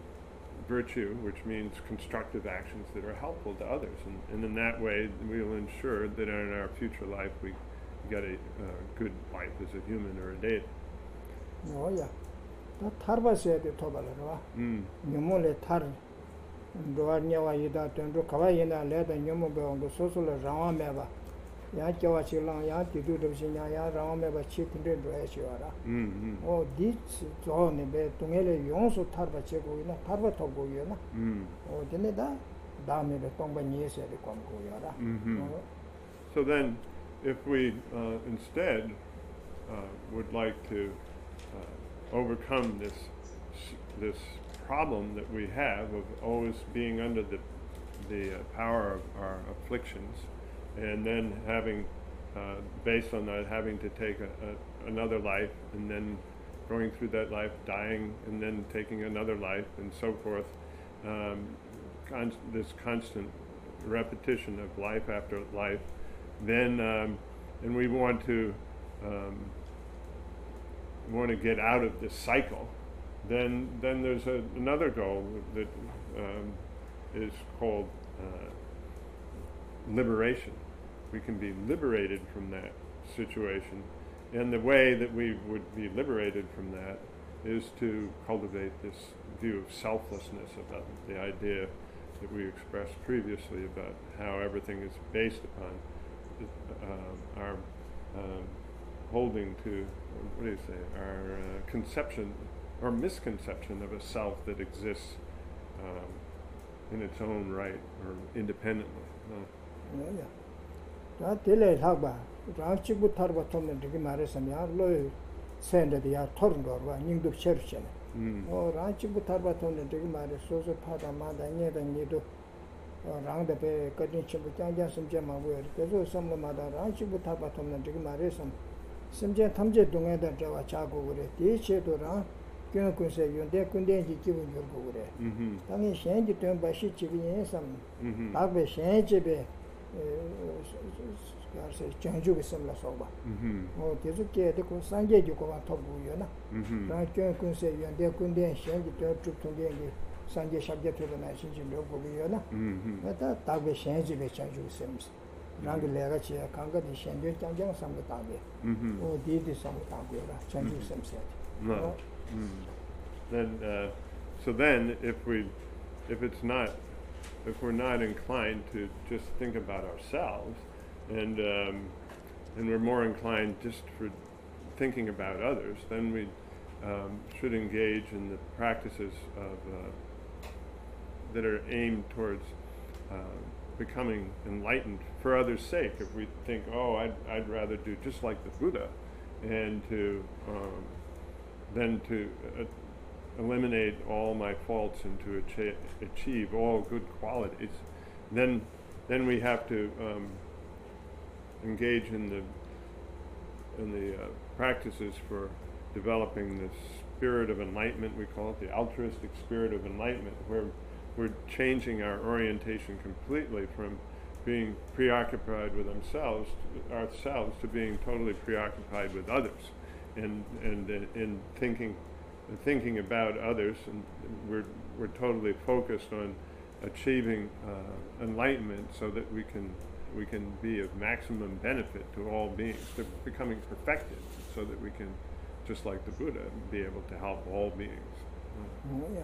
virtue, which means constructive actions that are helpful to others. And, and in that way, we will ensure that in our future life we get a uh, good life as a human or a deity. Oh, yeah. That Tarba said the Tobalera. Mm. Numole Tar. Doarnia Ida Tendo Kawayana led and Yumubo on the social Rameva. Yachawachilan Yaki do the Zinia Rameva chicken to Eshiara. Mm-hmm. Oh, this John Be Tungele Yonso Tarba Chegoina, Tarba Togoyana. Mm. Oh, Deneda, Dame the Tombani said the Congoyara. Mm-hmm. So then, if we uh, instead uh, would like to uh, overcome this this problem that we have of always being under the the uh, power of our afflictions, and then having, uh, based on that, having to take a, a, another life, and then going through that life, dying, and then taking another life, and so forth. Um, con- this constant repetition of life after life. Then, um, and we want to um, want to get out of this cycle. Then, then there's a, another goal that um, is called uh, liberation. We can be liberated from that situation, and the way that we would be liberated from that is to cultivate this view of selflessness, about the idea that we expressed previously about how everything is based upon Uh, our um, holding to, what do you say, our uh, conception or misconception of a self that exists um, in its own right or independently. No? Yeah, yeah. That delay Haba, Ranchibu Tarba Tom and Digi Marisam, Loy send the Yatorndor, Nindu Church. Oh, Ranchibu Tarba Tom and Digi Maris, Sosa Padamada, Neda Nido. Rang the Bay, Cutting Chibutan, some Gemma wear. There's also some of the Ranchibu Tabatom and Digmarism. Some Jet Tamje Dunga that Java Chago with it. Each to Rang, Gun could say you there couldn't give your go with it. Then he changed it by Shichi some. Bagbe Shanjibe, 가서 장주가 semla soba Mhm. 어 계속 게도 그 상계지 고만 토부요나 Mhm. 라교 군세 연대 군대 현지 더 쭉통게 상계 샵게 되나 신진 로고요나 Mhm. 다 다게 현지에 장주가 sem스 랑게 내가 지야 강가디 현대 장장 삼게 다게 Mhm. 어 디디 삼게 다게라 장주 sem스 No. Mm. Then, uh, so then, if we, if it's not, if we're not inclined to just think about ourselves, and um, and we're more inclined just for thinking about others, then we um, should engage in the practices of uh, that are aimed towards uh, becoming enlightened for others' sake. If we think, oh, I'd I'd rather do just like the Buddha, and to um, then to uh, eliminate all my faults and to achi- achieve all good qualities, then then we have to um, engage in the in the uh, practices for developing the spirit of enlightenment. We call it the altruistic spirit of enlightenment, where we're changing our orientation completely from being preoccupied with themselves, ourselves, to being totally preoccupied with others, and and uh, in thinking. thinking about others, and we're we're totally focused on achieving uh, enlightenment so that we can we can be of maximum benefit to all beings. They're becoming perfected so that we can, just like the Buddha, be able to help all beings. 뭐야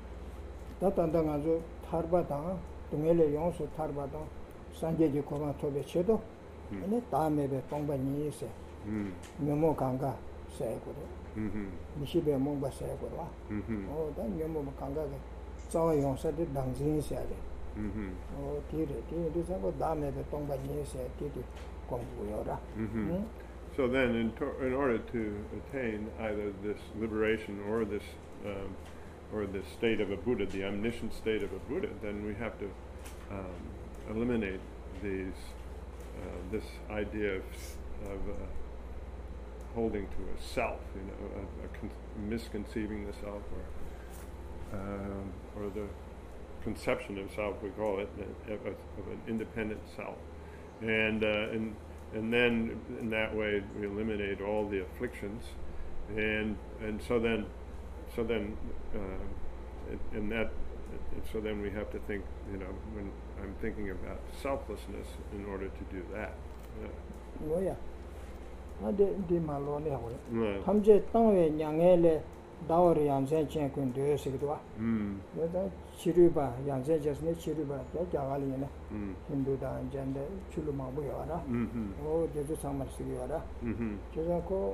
다단당 아주 탈바다 동엘의 용수 탈바다 산제지 고마 토베체도 근데 다음에 동반이 있어 Mm. 묘모 강가 세고도 Mm-hmm. 미시베 몽바 세고와 Mm-hmm. 어다 묘모 강가가 자와 용서도 당진이셔야 돼 Mm-hmm. 어 뒤에 뒤에 생고 다음에 동반이 있어 뒤에 공부요라 Mm-hmm. 응? So then, in, to- in order to attain either this liberation or this um, or the state of a Buddha, the omniscient state of a Buddha, then we have to um, eliminate these uh, this idea of, of uh, holding to a self, you know, a, a con- misconceiving the self, or um, or the conception of self, we call it, of, of an independent self, and uh, and and then in that way we eliminate all the afflictions, and and so then so then uh, it- in that it- so then we have to think, you know, when I'm thinking about selflessness in order to do that. Yeah. 뭐야 아데 디 말로네 하고 Right. 탐제 땅에 양해래 다워리 양생 챙군 되어서기도 와 Mm. 그래서 치료바 양생 제스네 치료바 자갈이네 Mm. 힌두다 이제인데 출루마 보여라 Mhm. 어 제주 상말 쓰기와라 Mhm. 그래서 그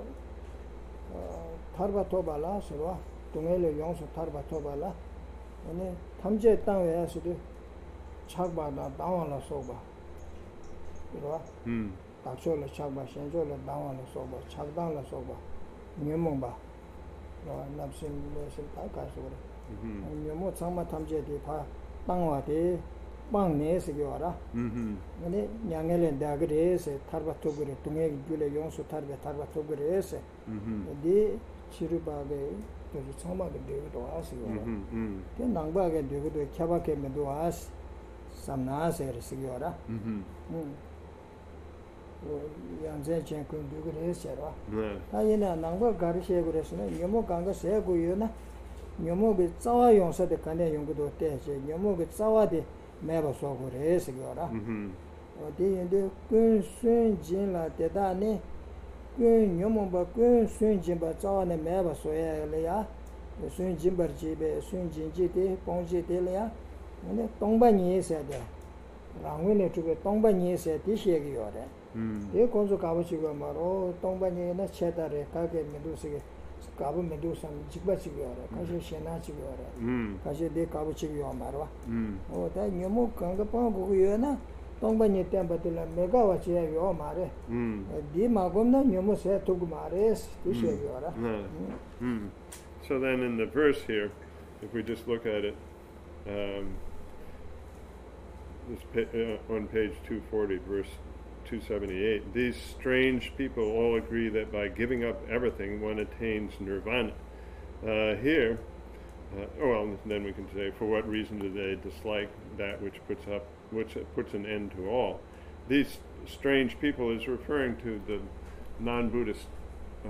어, 타르바 토발라 서로 동해를 용서 타르바 토발라 아니 탐제 땅에서도 착바다 당원을 쏘바 이거 Mm. 닥쳐를 착바 신조를 당원을 쏘바 착당을 쏘바 녀몽바 어 납신 무슨 다 가서 그래 Mhm. 녀모 참마 탐제디 파 땅와디 빵내서 겨라 Mhm. 아니 냥엘에 다그레스 타르바토그레 동해 줄에 용수 타르베 타르바토그레스 Mhm. 디 치르바게 그 참마게 되기도 하시고 Mhm. Mm. 그 낭바게 되기도 캬바게 메도 하시 삼나세르스 겨라 Mhm. 음 양제 쟁군 두그레스라 Right. 아이나 낭바 가르시에 그랬으면 녀모 강가 세고요나 녀모게 짜와 용서데 간에 용구도 때제 녀모게 짜와데 매버 소고레스 겨라 Mhm. 어디인데 꾼 순진라 대다네 꾼 녀모바 꾼 순진바 짜와네 매버 소야래야 순진버지베 순진지데 봉지데래야 근데 동반이 있어야 돼 랑위네 쪽에 동반이 있어야 디시에기요래 Mm. 대 건조 가보시고 말어 동반이나 체다래 가게 메두시게 가보 메두산 직바치기요래 가시 시나치기요래 Mm. 가시 대 가보치기요 말어 Mm. 어다 녀모 강가 방고고요나 동반이 템바들라 메가와치야 요 말에 Mm. 디 마곰나 녀모 세 두고 말에스 디시에기요라 Right. Mm. So then, in the verse here, if we just look at it, um, this pa- uh, on page two forty, verse two seventy-eight, these strange people all agree that by giving up everything, one attains nirvana. Uh, here, uh, oh, well, then we can say, for what reason do they dislike that which puts up, which puts an end to all? These strange people is referring to the non-Buddhist uh,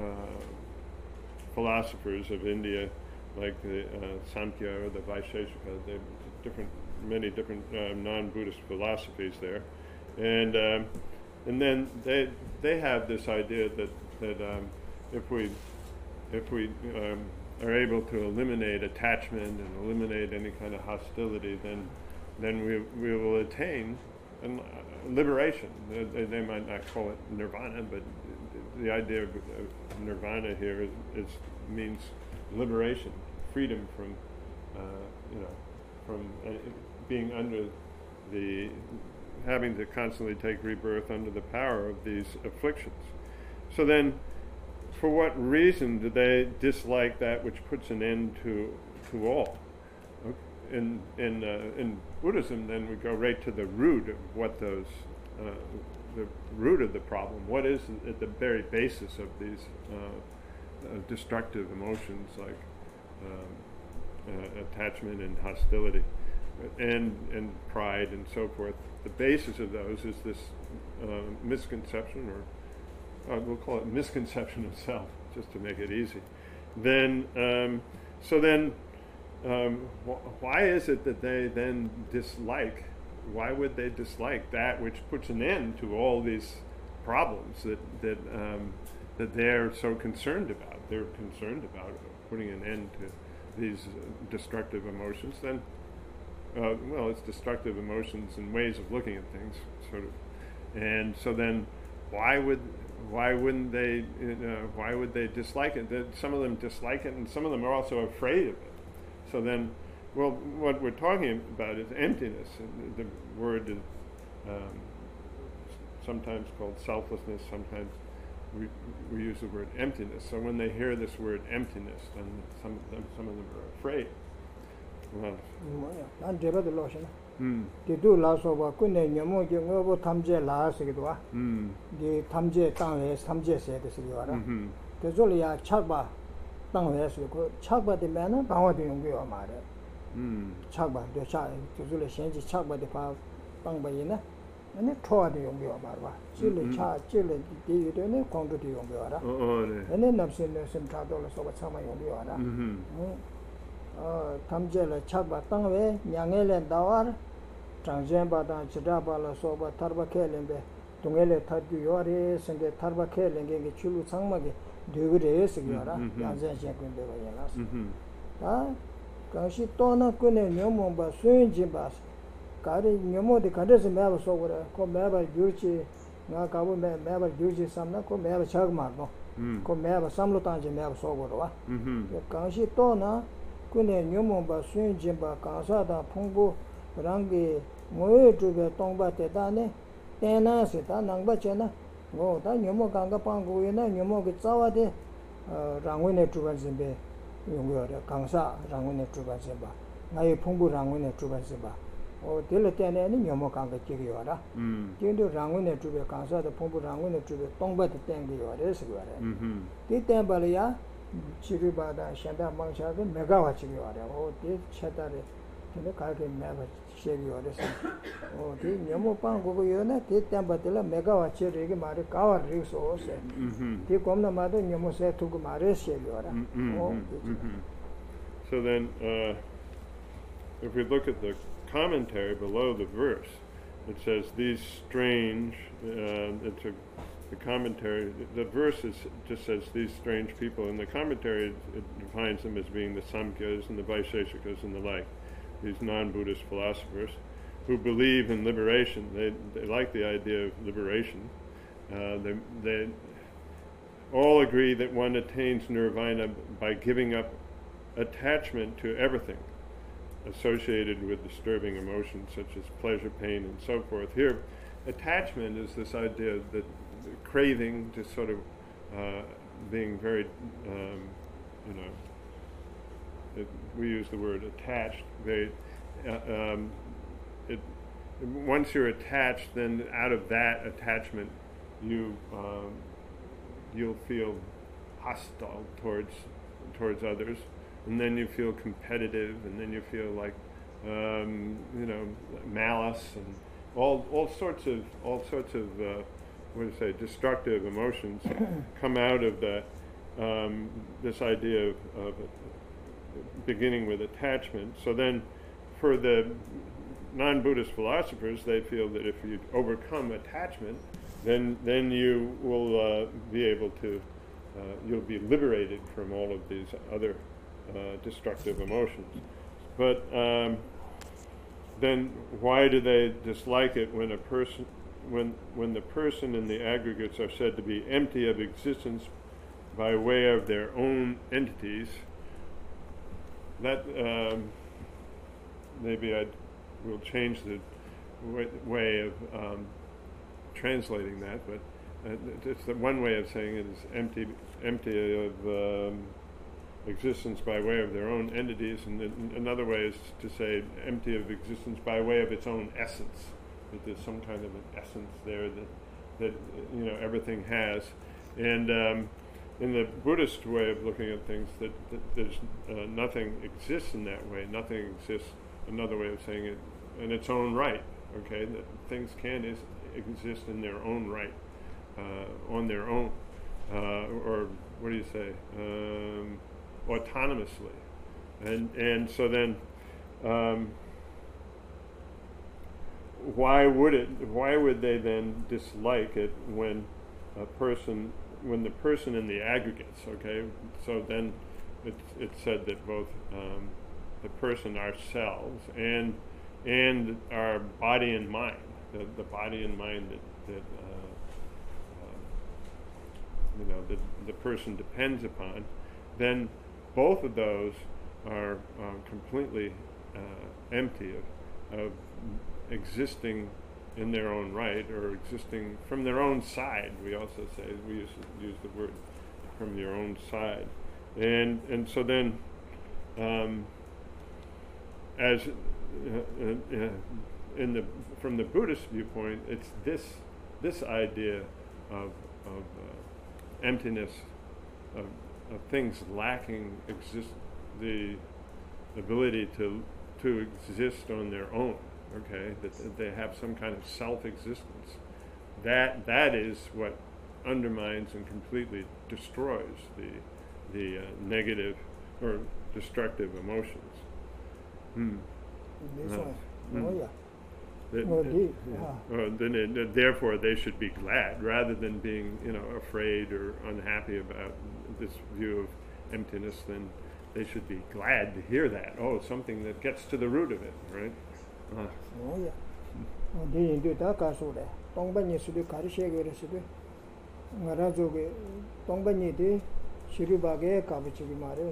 philosophers of India, like the uh, Samkhya or the Vaisheshika. They different, many different uh, non-Buddhist philosophies there, and um, and then they they have this idea that that um, if we if we um, are able to eliminate attachment and eliminate any kind of hostility, then then we we will attain an, uh, liberation. They, they might not call it nirvana, but the idea of, of nirvana here is, is means liberation, freedom from uh, you know from uh, being under the having to constantly take rebirth under the power of these afflictions. So then, for what reason do they dislike that which puts an end to to all? In in uh, in Buddhism, then we go right to the root of what those uh, the root of the problem. What is at the very basis of these uh, uh, destructive emotions like um, uh, attachment and hostility, and and pride and so forth? The basis of those is this uh, misconception, or uh, we'll call it misconception of self, just to make it easy. Then, um, so then, um, wh- why is it that they then dislike? Why would they dislike that which puts an end to all these problems that that um, that they're so concerned about? They're concerned about putting an end to these uh, destructive emotions. Then, uh, well, it's destructive emotions and ways of looking at things, sort of. And so then, why would why wouldn't they? Uh, why would they dislike it? That some of them dislike it, and some of them are also afraid of it. So then, well, what we're talking about is emptiness. The word is um, sometimes called selflessness. Sometimes we we use the word emptiness. So when they hear this word emptiness, then some of them some of them are afraid. Well, 난 제가도 로시나. 음, 디두 라소바 군내 녀모 경어보 탐제 라스기도 와. 음, 디 탐제 땅에 탐제 세데스기 와라. 음, 그절이야 착바 땅에 쓰고 착바 되면은 방어도 용기와 말해. 음, 착바 되차 그절에 현지 착바데 파 땅바이나 아니 토아도 용기와 말봐. 질레 차 질레 디디도네 공도도 용기와라. 어, 어, 네. 얘네 납신네 심타도로 소바 참아 용기와라. 음, 어 탐제를 착바 땅에 냥엘에 나와 장전바다 지다발로 소바 타르바켈렌베 동엘에 타디 요아레 생게 타르바켈렌게 출루 상막에 되그레 쓰기와라. 양전신 군데 와야라스. 음, 아 가시 또나 군에 녀모바 수인지바 가리 녀모데 가데스 매바 소고라 코 매바 유르치 나 가보 매 매바 유르치 삼나 코 매바 차그마고 음, 코 매바 삼로 땅지 매바 소고라 음, 가시 또나 군에 녀모바 수인지바 가사다 풍부 랑게 모에 주베 동바테다네 테나스다 낭바체나 뭐다 녀모 강가 방고에나 녀모게 짜와데 어 랑원에 주반진베 용거래 강사 랑원에 주반진바 나의 풍부 랑원에 주반진바 어 딜레 때에는 녀모 강가 끼기요라 음, 진도 랑원에 주베 강사도 풍부 랑원에 주베 동바테 땡기요래 쓰고래 음, 이 땡발이야 지르바다 샹다 망샤도 메가와 지기요래 어디 쳇다래 근데 가게 매바 쉐기요래서 어디 녀모 방고고요네 대땡바들라 메가와 지르게 말이 가와 리소세 음, 디 겁나 마도 녀모 세투고 말에 쉐기요라 mm, mm, 어 mm, mm. So then, uh, if we look at the commentary below the verse, it says these strange. Uh, it's a the commentary. The, the verse is, just says these strange people. In the commentary, it, it defines them as being the Samkhyas and the Vaisheshikas and the like, these non-Buddhist philosophers who believe in liberation. They they like the idea of liberation. Uh, they they all agree that one attains nirvana by giving up attachment to everything associated with disturbing emotions such as pleasure, pain, and so forth. Here, attachment is this idea that craving, just sort of uh, being very, um, you know, it, we use the word attached. Very, uh, um, it, once you're attached, then out of that attachment, you um, you'll feel hostile towards towards others, and then you feel competitive, and then you feel like um, you know malice, and all all sorts of all sorts of uh, what do you say destructive emotions come out of that um, this idea of, of beginning with attachment. So then, for the non-Buddhist philosophers, they feel that if you overcome attachment, then then you will uh, be able to uh, you'll be liberated from all of these other uh, destructive emotions. But um, then why do they dislike it when a person when when the person and the aggregates are said to be empty of existence by way of their own entities? That um, maybe I will change the way, way of um, translating that, but uh, it's the one way of saying it is empty, empty of um, existence by way of their own entities, and then another way is to say empty of existence by way of its own essence. That there's some kind of an essence there that that you know everything has, and um, in the Buddhist way of looking at things, that, that there's uh, nothing exists in that way. Nothing exists. Another way of saying it, in its own right. Okay, that things can is, exist in their own right, uh, on their own, uh, or what do you say, um, autonomously, and and so then, um, why would it? Why would they then dislike it when a person? When the person and the aggregates, okay, so then it's, it's said that both um, the person, ourselves, and and our body and mind, the, the body and mind that, that uh, uh, you know the the person depends upon, then both of those are uh, completely uh, empty of, of existing in their own right, or existing from their own side. We also say, we use, use the word from your own side. And and so then, um, as uh, uh, in the from the Buddhist viewpoint, it's this this idea of, of uh, emptiness, of, of things lacking exist the ability to to exist on their own. Okay, that, that they have some kind of self-existence. That that is what undermines and completely destroys the the uh, negative or destructive emotions. Hmm. This Uh, one. hmm. Oh yeah. That- Well, that- the- yeah. ah. Uh, then it, uh, therefore, they should be glad rather than being, you know, afraid or unhappy about this view of emptiness. Then they should be glad to hear that. Oh, something that gets to the root of it, right? Uh, Oh yeah. The Hindu da kasure. Tongbani sudu karishegere sudu. Ngarajoge tongbani de shirubage kabichigi mare.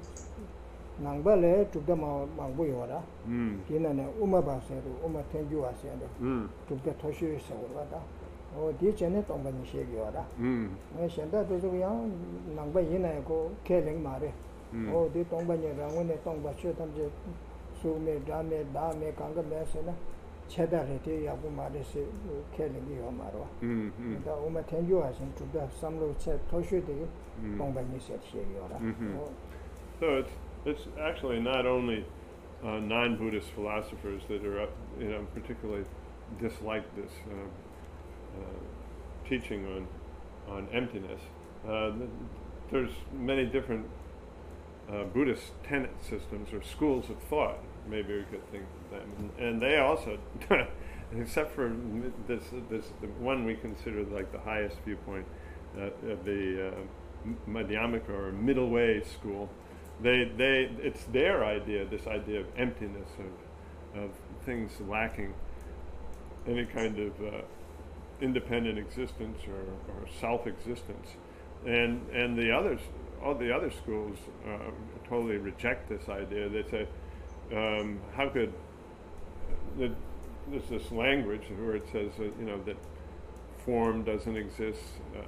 Nangbale tubda ma mangbu yora. mm, Yinane uma baseru, uma tenju asendo. mm, tubda toshu sewada. Oh di chene tongbani shegi yora. mm, Ngai shenda dozo yang nangba yinae ko keleng mare. mm. Oh di tongbani rangone tongba chu tamje sume dame dame kanga mesena cheda rete yabu mare se keleng yo marwa. Mm, mm, Da uma tenju asen tubda samlo che toshu de mm. tongbani se shegi yora. Mhm. Oh, So it's it's actually not only uh, non-Buddhist philosophers that are, up, you know, particularly dislike this uh, uh, teaching on on emptiness. Uh, th- there's many different uh, Buddhist tenet systems or schools of thought. Maybe we could think of them, and, and they also, except for m- this this the one we consider like the highest viewpoint, uh, of the uh, M- Madhyamaka or middle way school. They, they, it's their idea, this idea of emptiness, of, of things lacking any kind of uh, independent existence or, or self-existence, and and the others, all the other schools, uh, totally reject this idea. They say, um, how could the, there's this language where it says, uh, you know, that form doesn't exist. Uh,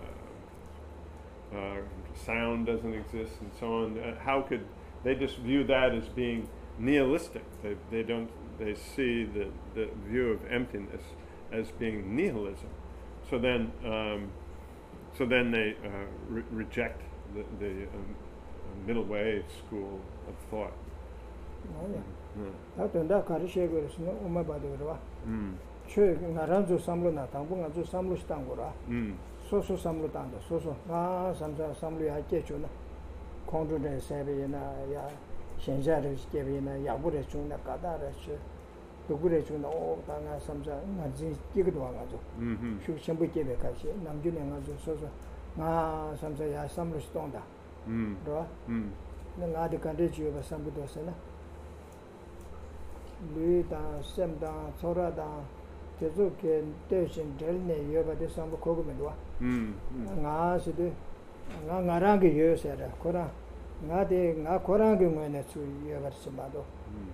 Uh, sound doesn't exist, and so on. Uh, how could they just view that as being nihilistic? They they don't. They see the the view of emptiness as being nihilism. So then, um, so then they uh, re- reject the the um, middle way school of thought. oh yeah. Mm. Da tunda karishegere sino uma badurwa. Mm. 최 나란조 삼로나 당분간 주 삼로 시단 거라 음. 소소 삼로 단다 소소 아 삼자 삼로 야 깨주나 공주의 세비나 야 현자를 깨비나 야부를 주나 까다라시 누구를 주나 오 당아 삼자 나지 끼기도 와가지고 음. 슈 전부 깨be 같이 남준에 가서 소소 아 삼자 야 삼로 시동다 음. 그러 음. 내가 어디 간데 지어봐 삼부도 쓰나 루이다 셈다 소라다 계속해 대신 될네 여바데 삼부 고금에 와 음. 나시데 나 나랑게 여세라 코라 나데 나 코랑게 뭐네 수 여바스 마도 음.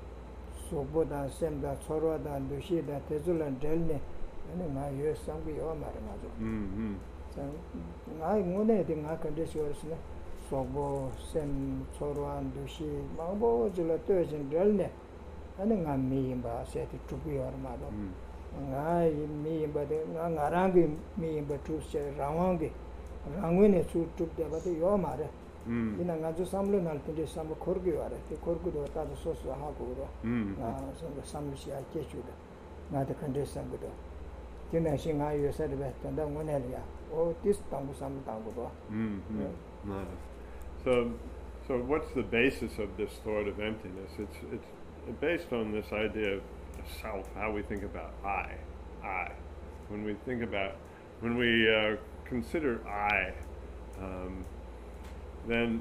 소보다 셈다 소라다 루시다 대줄란 될네 아니 나 여삼부 여 말이 맞아 음. 자 나이 뭐네 데 컨디션스네 소보 셈 소라한 루시 마보 줄라 대신 될네 아니 나 미임바 세티 투비어 마도 음. nga mi bade nga ngarangi mi batu se rawangi rangwene su tupde bade yo mare 음. ina nga ju samlo nal tinde sam khorgi ware te khorgu do ta so so ha ko ro 음. nga so sam shi a ke chu da nga de kande sam do tina shi nga yo sa de ba ta da ngone ya o tis tang sam tang do Mm. Nice. So, so what's the basis of this thought of emptiness? It's it's based on this idea of self, how we think about I, I. When we think about, when we uh, consider I, um, then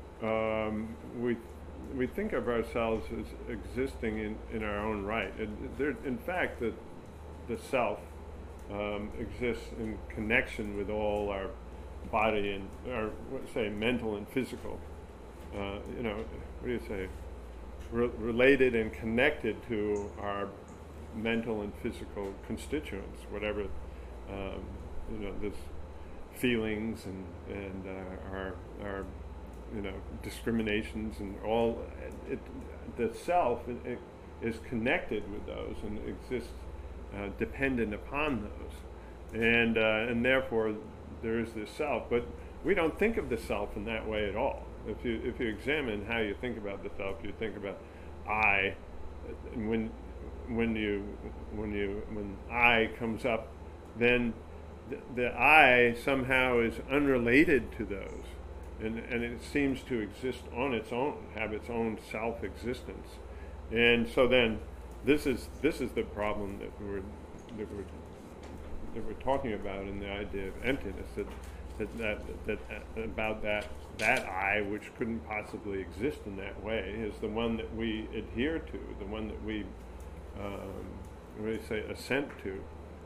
um, we we think of ourselves as existing in, in our own right. And there, in fact, the the self um, exists in connection with all our body and our, say, mental and physical. Uh, you know, what do you say? Re- related and connected to our mental and physical constituents, whatever, um, you know, this feelings and and uh, our our you know discriminations and all. It, the self it, it is connected with those and exists uh, dependent upon those, and uh, and therefore there is this self. But we don't think of the self in that way at all. If you if you examine how you think about the self, you think about I, and when when you when you when I comes up, then the, the I somehow is unrelated to those, and and it seems to exist on its own, have its own self-existence, and so then this is this is the problem that we're that we're that we're talking about in the idea of emptiness. That that that, that, that about that. That I, which couldn't possibly exist in that way, is the one that we adhere to, the one that we, um, what do you say, assent to.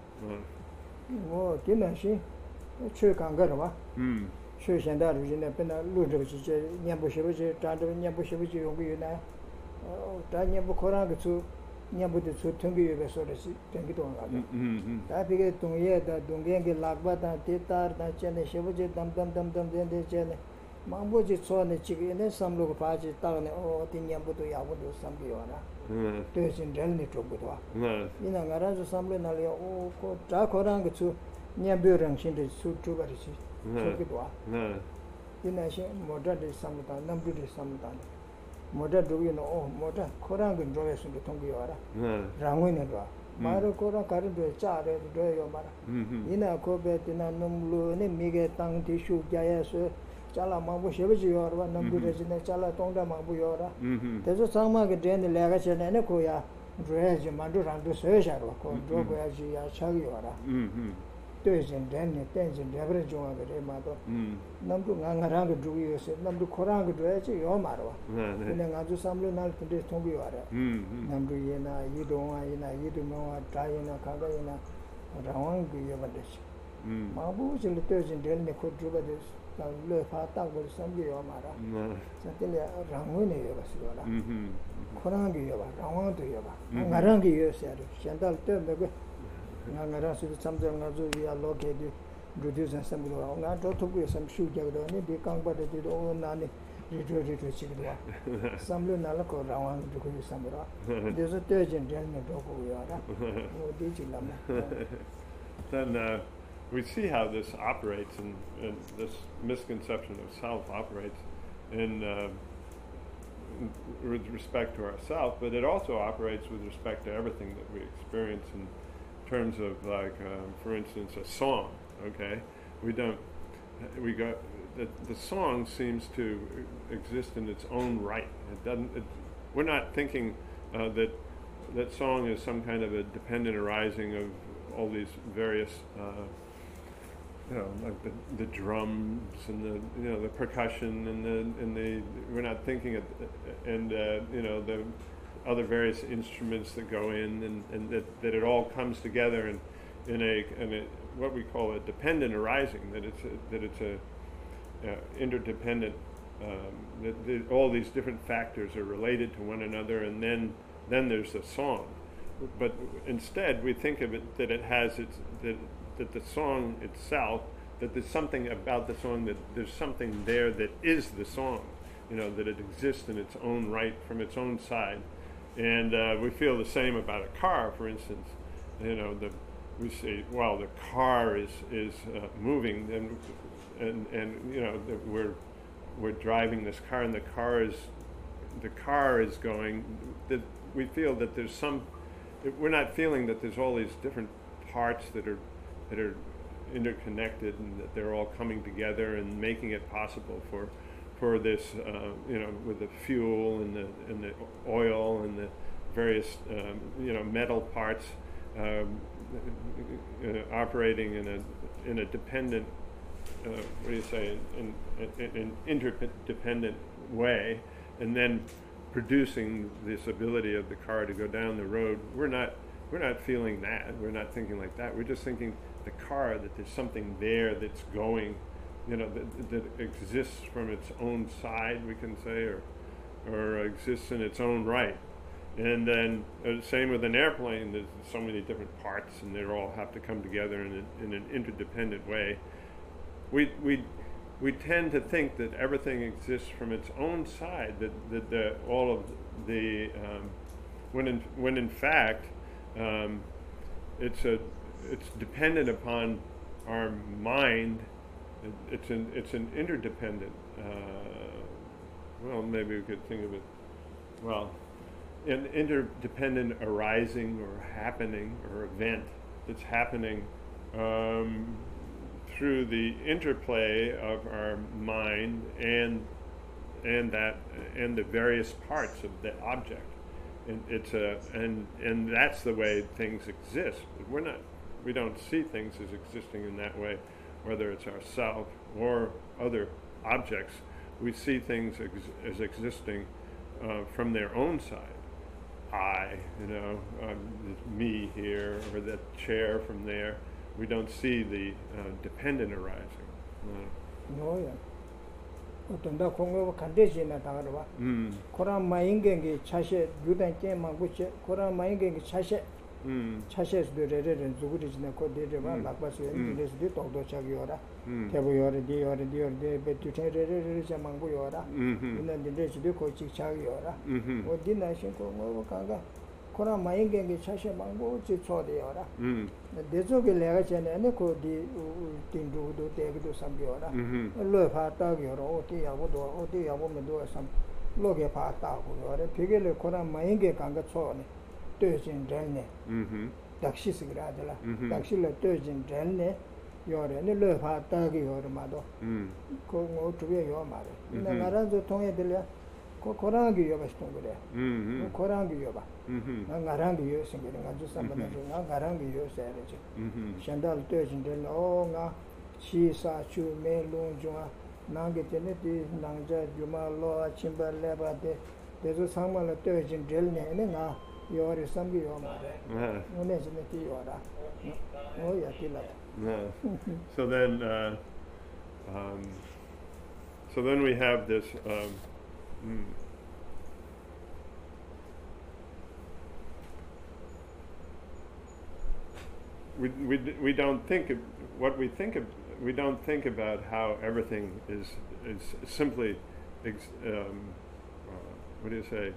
뭐 디나시 최 강가라 음. 최 현다로 이제 맨날 루저지 제 냠부시부지 다도 냠부시부지 용기나 어 다냠부 코랑그 냠부도 수 통기에 서르시 땡기도 가죠. 음. 다 비게 동예다 동경게 락바다 데타르다 쳔네 시부지 담담담담 된데 쳔네 망보지 소네 지게네 삼로고 바지 따네 어 띵냠부도 야부도 삼기요나 음. 대신 델니 쪽부도 네. 이나 가라서 삼로 날려 오고 자 거랑 그추 냠벼랑 신데 수투바리시 저기도 네. 이나시 모다데 삼다 남비데 삼다 모다 도기노 오 모다 거랑 그 조회스도 통기요라 네. 랑위네 도 마르 거랑 가르도 짜레 도요 마라 음. 이나 코베티나 nomlu네 미게 땅 디슈 자야서 잘라 마부 쉐베지요라 남비데지네 잘라 동다 마부요라 음. 대저 상마게 된데 레가체네 코야 드레지 만두란도 세샤로 코 조고야지 야 차기요라 음. 되진 된네 땡진 레버리 종하게 마도 음. 남도 강가랑게 두기요세 남도 코랑게 되지 요 마로 네. 근데 아주 삼로 날 근데 통기요라 음. 남도 예나 이동아 예나 이동아 다이나 강가이나 라왕게 요바데시 음. 마부질 되진 된네 코 주바데시 le fa ta go samge yo mara sa tele rangwe ne yo basura 음. khorang ge yo ba rangwa de yo ba ngarang ge yo sa shandal te me go ngara su samjang nga ju ya lo ge de rudu san sam go nga do to go sam shu ge do ne de kang ba de de o na ne ri ri ri ri chi do sam lu na la ko rangwa de ko samra de so te jin de ne do ko yo ra o de ji la ma Then uh, we see how this operates, and, and this misconception of self operates in, uh, with respect to ourself, but it also operates with respect to everything that we experience and terms of like, um, for instance, a song. Okay, we don't. We got the the song seems to exist in its own right. It doesn't. It, we're not thinking uh, that that song is some kind of a dependent arising of all these various. Uh, You know, like the, the drums and the you know the percussion and the and the we're not thinking of and uh, you know the other various instruments that go in and, and that, that it all comes together in in a in a what we call a dependent arising, that it's a, that it's a uh, interdependent um, that, that all these different factors are related to one another, and then then there's a song. But instead we think of it that it has its that that the song itself, that there's something about the song, that there's something there that is the song, you know, that it exists in its own right from its own side. And uh, we feel the same about a car, for instance. You know, the, we say, well, the car is, is uh, moving, and, and, and you know, the, we're, we're driving this car, and the car is, the car is going, that we feel that there's some, we're not feeling that there's all these different parts that are that are interconnected, and that they're all coming together and making it possible for for this uh, you know, with the fuel and the and the oil and the various um, you know metal parts um, uh, operating in a in a dependent uh, what do you say in, in, in an interdependent way, and then producing this ability of the car to go down the road. We're not we're not feeling that. We're not thinking like that. We're just thinking the car, that there's something there that's going, you know, that, that exists from its own side, we can say, or or exists in its own right. And then uh, same with an airplane. There's so many different parts, and they all have to come together in, a, in an interdependent way. We we we tend to think that everything exists from its own side. That that the, all of the um, when in when in fact um, it's a it's dependent upon our mind. It, it's an it's an interdependent. Uh, well, maybe we could think of it. Well, an interdependent arising or happening or event that's happening um, through the interplay of our mind and and that and the various parts of the object. And it's a and and that's the way things exist. But we're not. We don't see things as existing in that way, whether it's ourselves or other objects. We see things ex- as existing uh, from their own side. I, you know, um, me here, or that chair from there. We don't see the uh, dependent arising. No, yeah. 어떤다 공부 간대지나 다가봐. 음. 코란 마인경기 차셰 유단 게임하고체 코란 마인경기 차셰 음. 차셰스도 레레는 누구리지나 코데르바 막바스에 인데스도 도도착이오라. 대보요레 디요레 디요레 베투테레레레 자망고요라. 이는 인데스도 코치착이오라. 어디나 신고 뭐 가가 코란 마인경기 차셰 망고 지초데요라. 음. 대조게 내가 전에 코디 띵두도 대기도 삼비오라. 로파 따기오라. 어디 야고도 어디 야고면도 삼 로게 파따고요라. 되게를 코란 마인게 간가 초네. Dojin Rene, Daxis Gradilla, Daxilla Dojin Rene, Yore, and the Lefa Tagi or Mado, Congo to be your mother. In the Naranzo Tonga Delia, Korangi Yoba Stonga, Korangi Yoba, Narangi using it, and just some Narangi use energy. Shandal Dojin Rene, oh, na, she saw Chu, May Lunjua, Nangatinity, Nanja, Juma, Loa, Chimba, Leba, there's a someone of Dojin Rene, and now. You're somebody or mother. Oh, yeah, so then, uh, um, so then we have this. Um, mm, we we we don't think of what we think of. We don't think about how everything is is simply. Ex, um, uh, what do you say?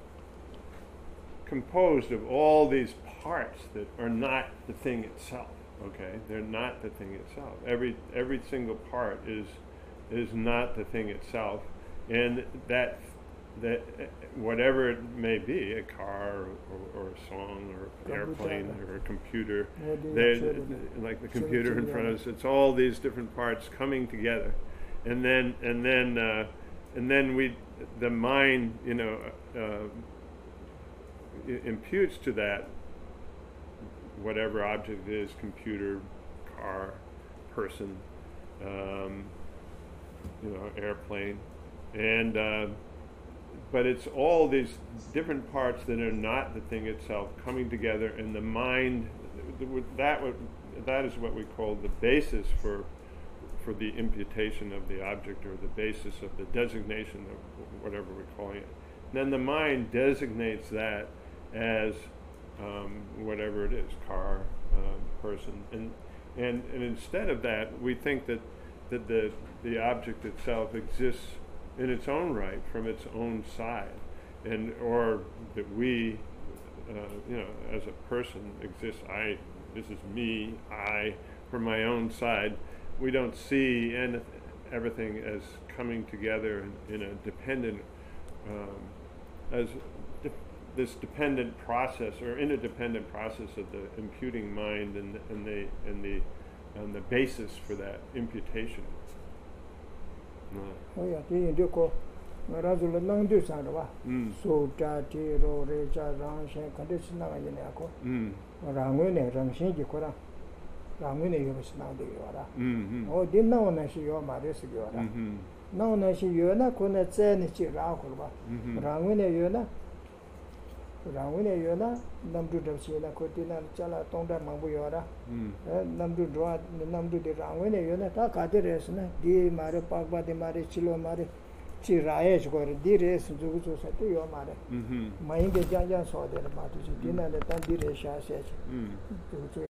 Composed of all these parts that are not the thing itself. Okay, they're not the thing itself. Every every single part is is not the thing itself, and that that uh, whatever it may be, a car or, or a song or an airplane or a computer, they, like the computer in front of us, it's all these different parts coming together, and then and then uh, and then we, the mind, you know, uh, imputes to that whatever object it is, computer, car, person, um, you know, airplane, and uh, but it's all these different parts that are not the thing itself coming together, and the mind, that would, that is what we call the basis for for the imputation of the object, or the basis of the designation of whatever we're calling it. Then the mind designates that as um, whatever it is, car, uh, person, and, and and instead of that, we think that that the the object itself exists in its own right from its own side, and or that we, uh, you know, as a person exists. I, this is me, I, from my own side. We don't see and everything as coming together in, in a dependent, um, as de- this dependent process or interdependent process of the imputing mind and, and the and the and the basis for that imputation. Oh yeah, the Indico, Razul Long do Sanova, so Tati, Reja, Ranshan, condition in Echo, Rangune, Ranshin, Kora, Rangune, was now the Yora. Oh, didn't know when she your Maris Yora. No, no, she Yona couldn't say any Chirakurba. Rangune Yona. Rangune Yona, Namdu de Sila Cotina, Chala, Tonda Mambuyora, Namdu draw, Namdu de Rangune Yona, Takatiresna, Di Mare Pagba de Mare Chilo Mare, Chiraes, or Di Res, Zuzu Sati, your mare. Mind the Jaja saw the Matu, Dina, the Tandire Shas.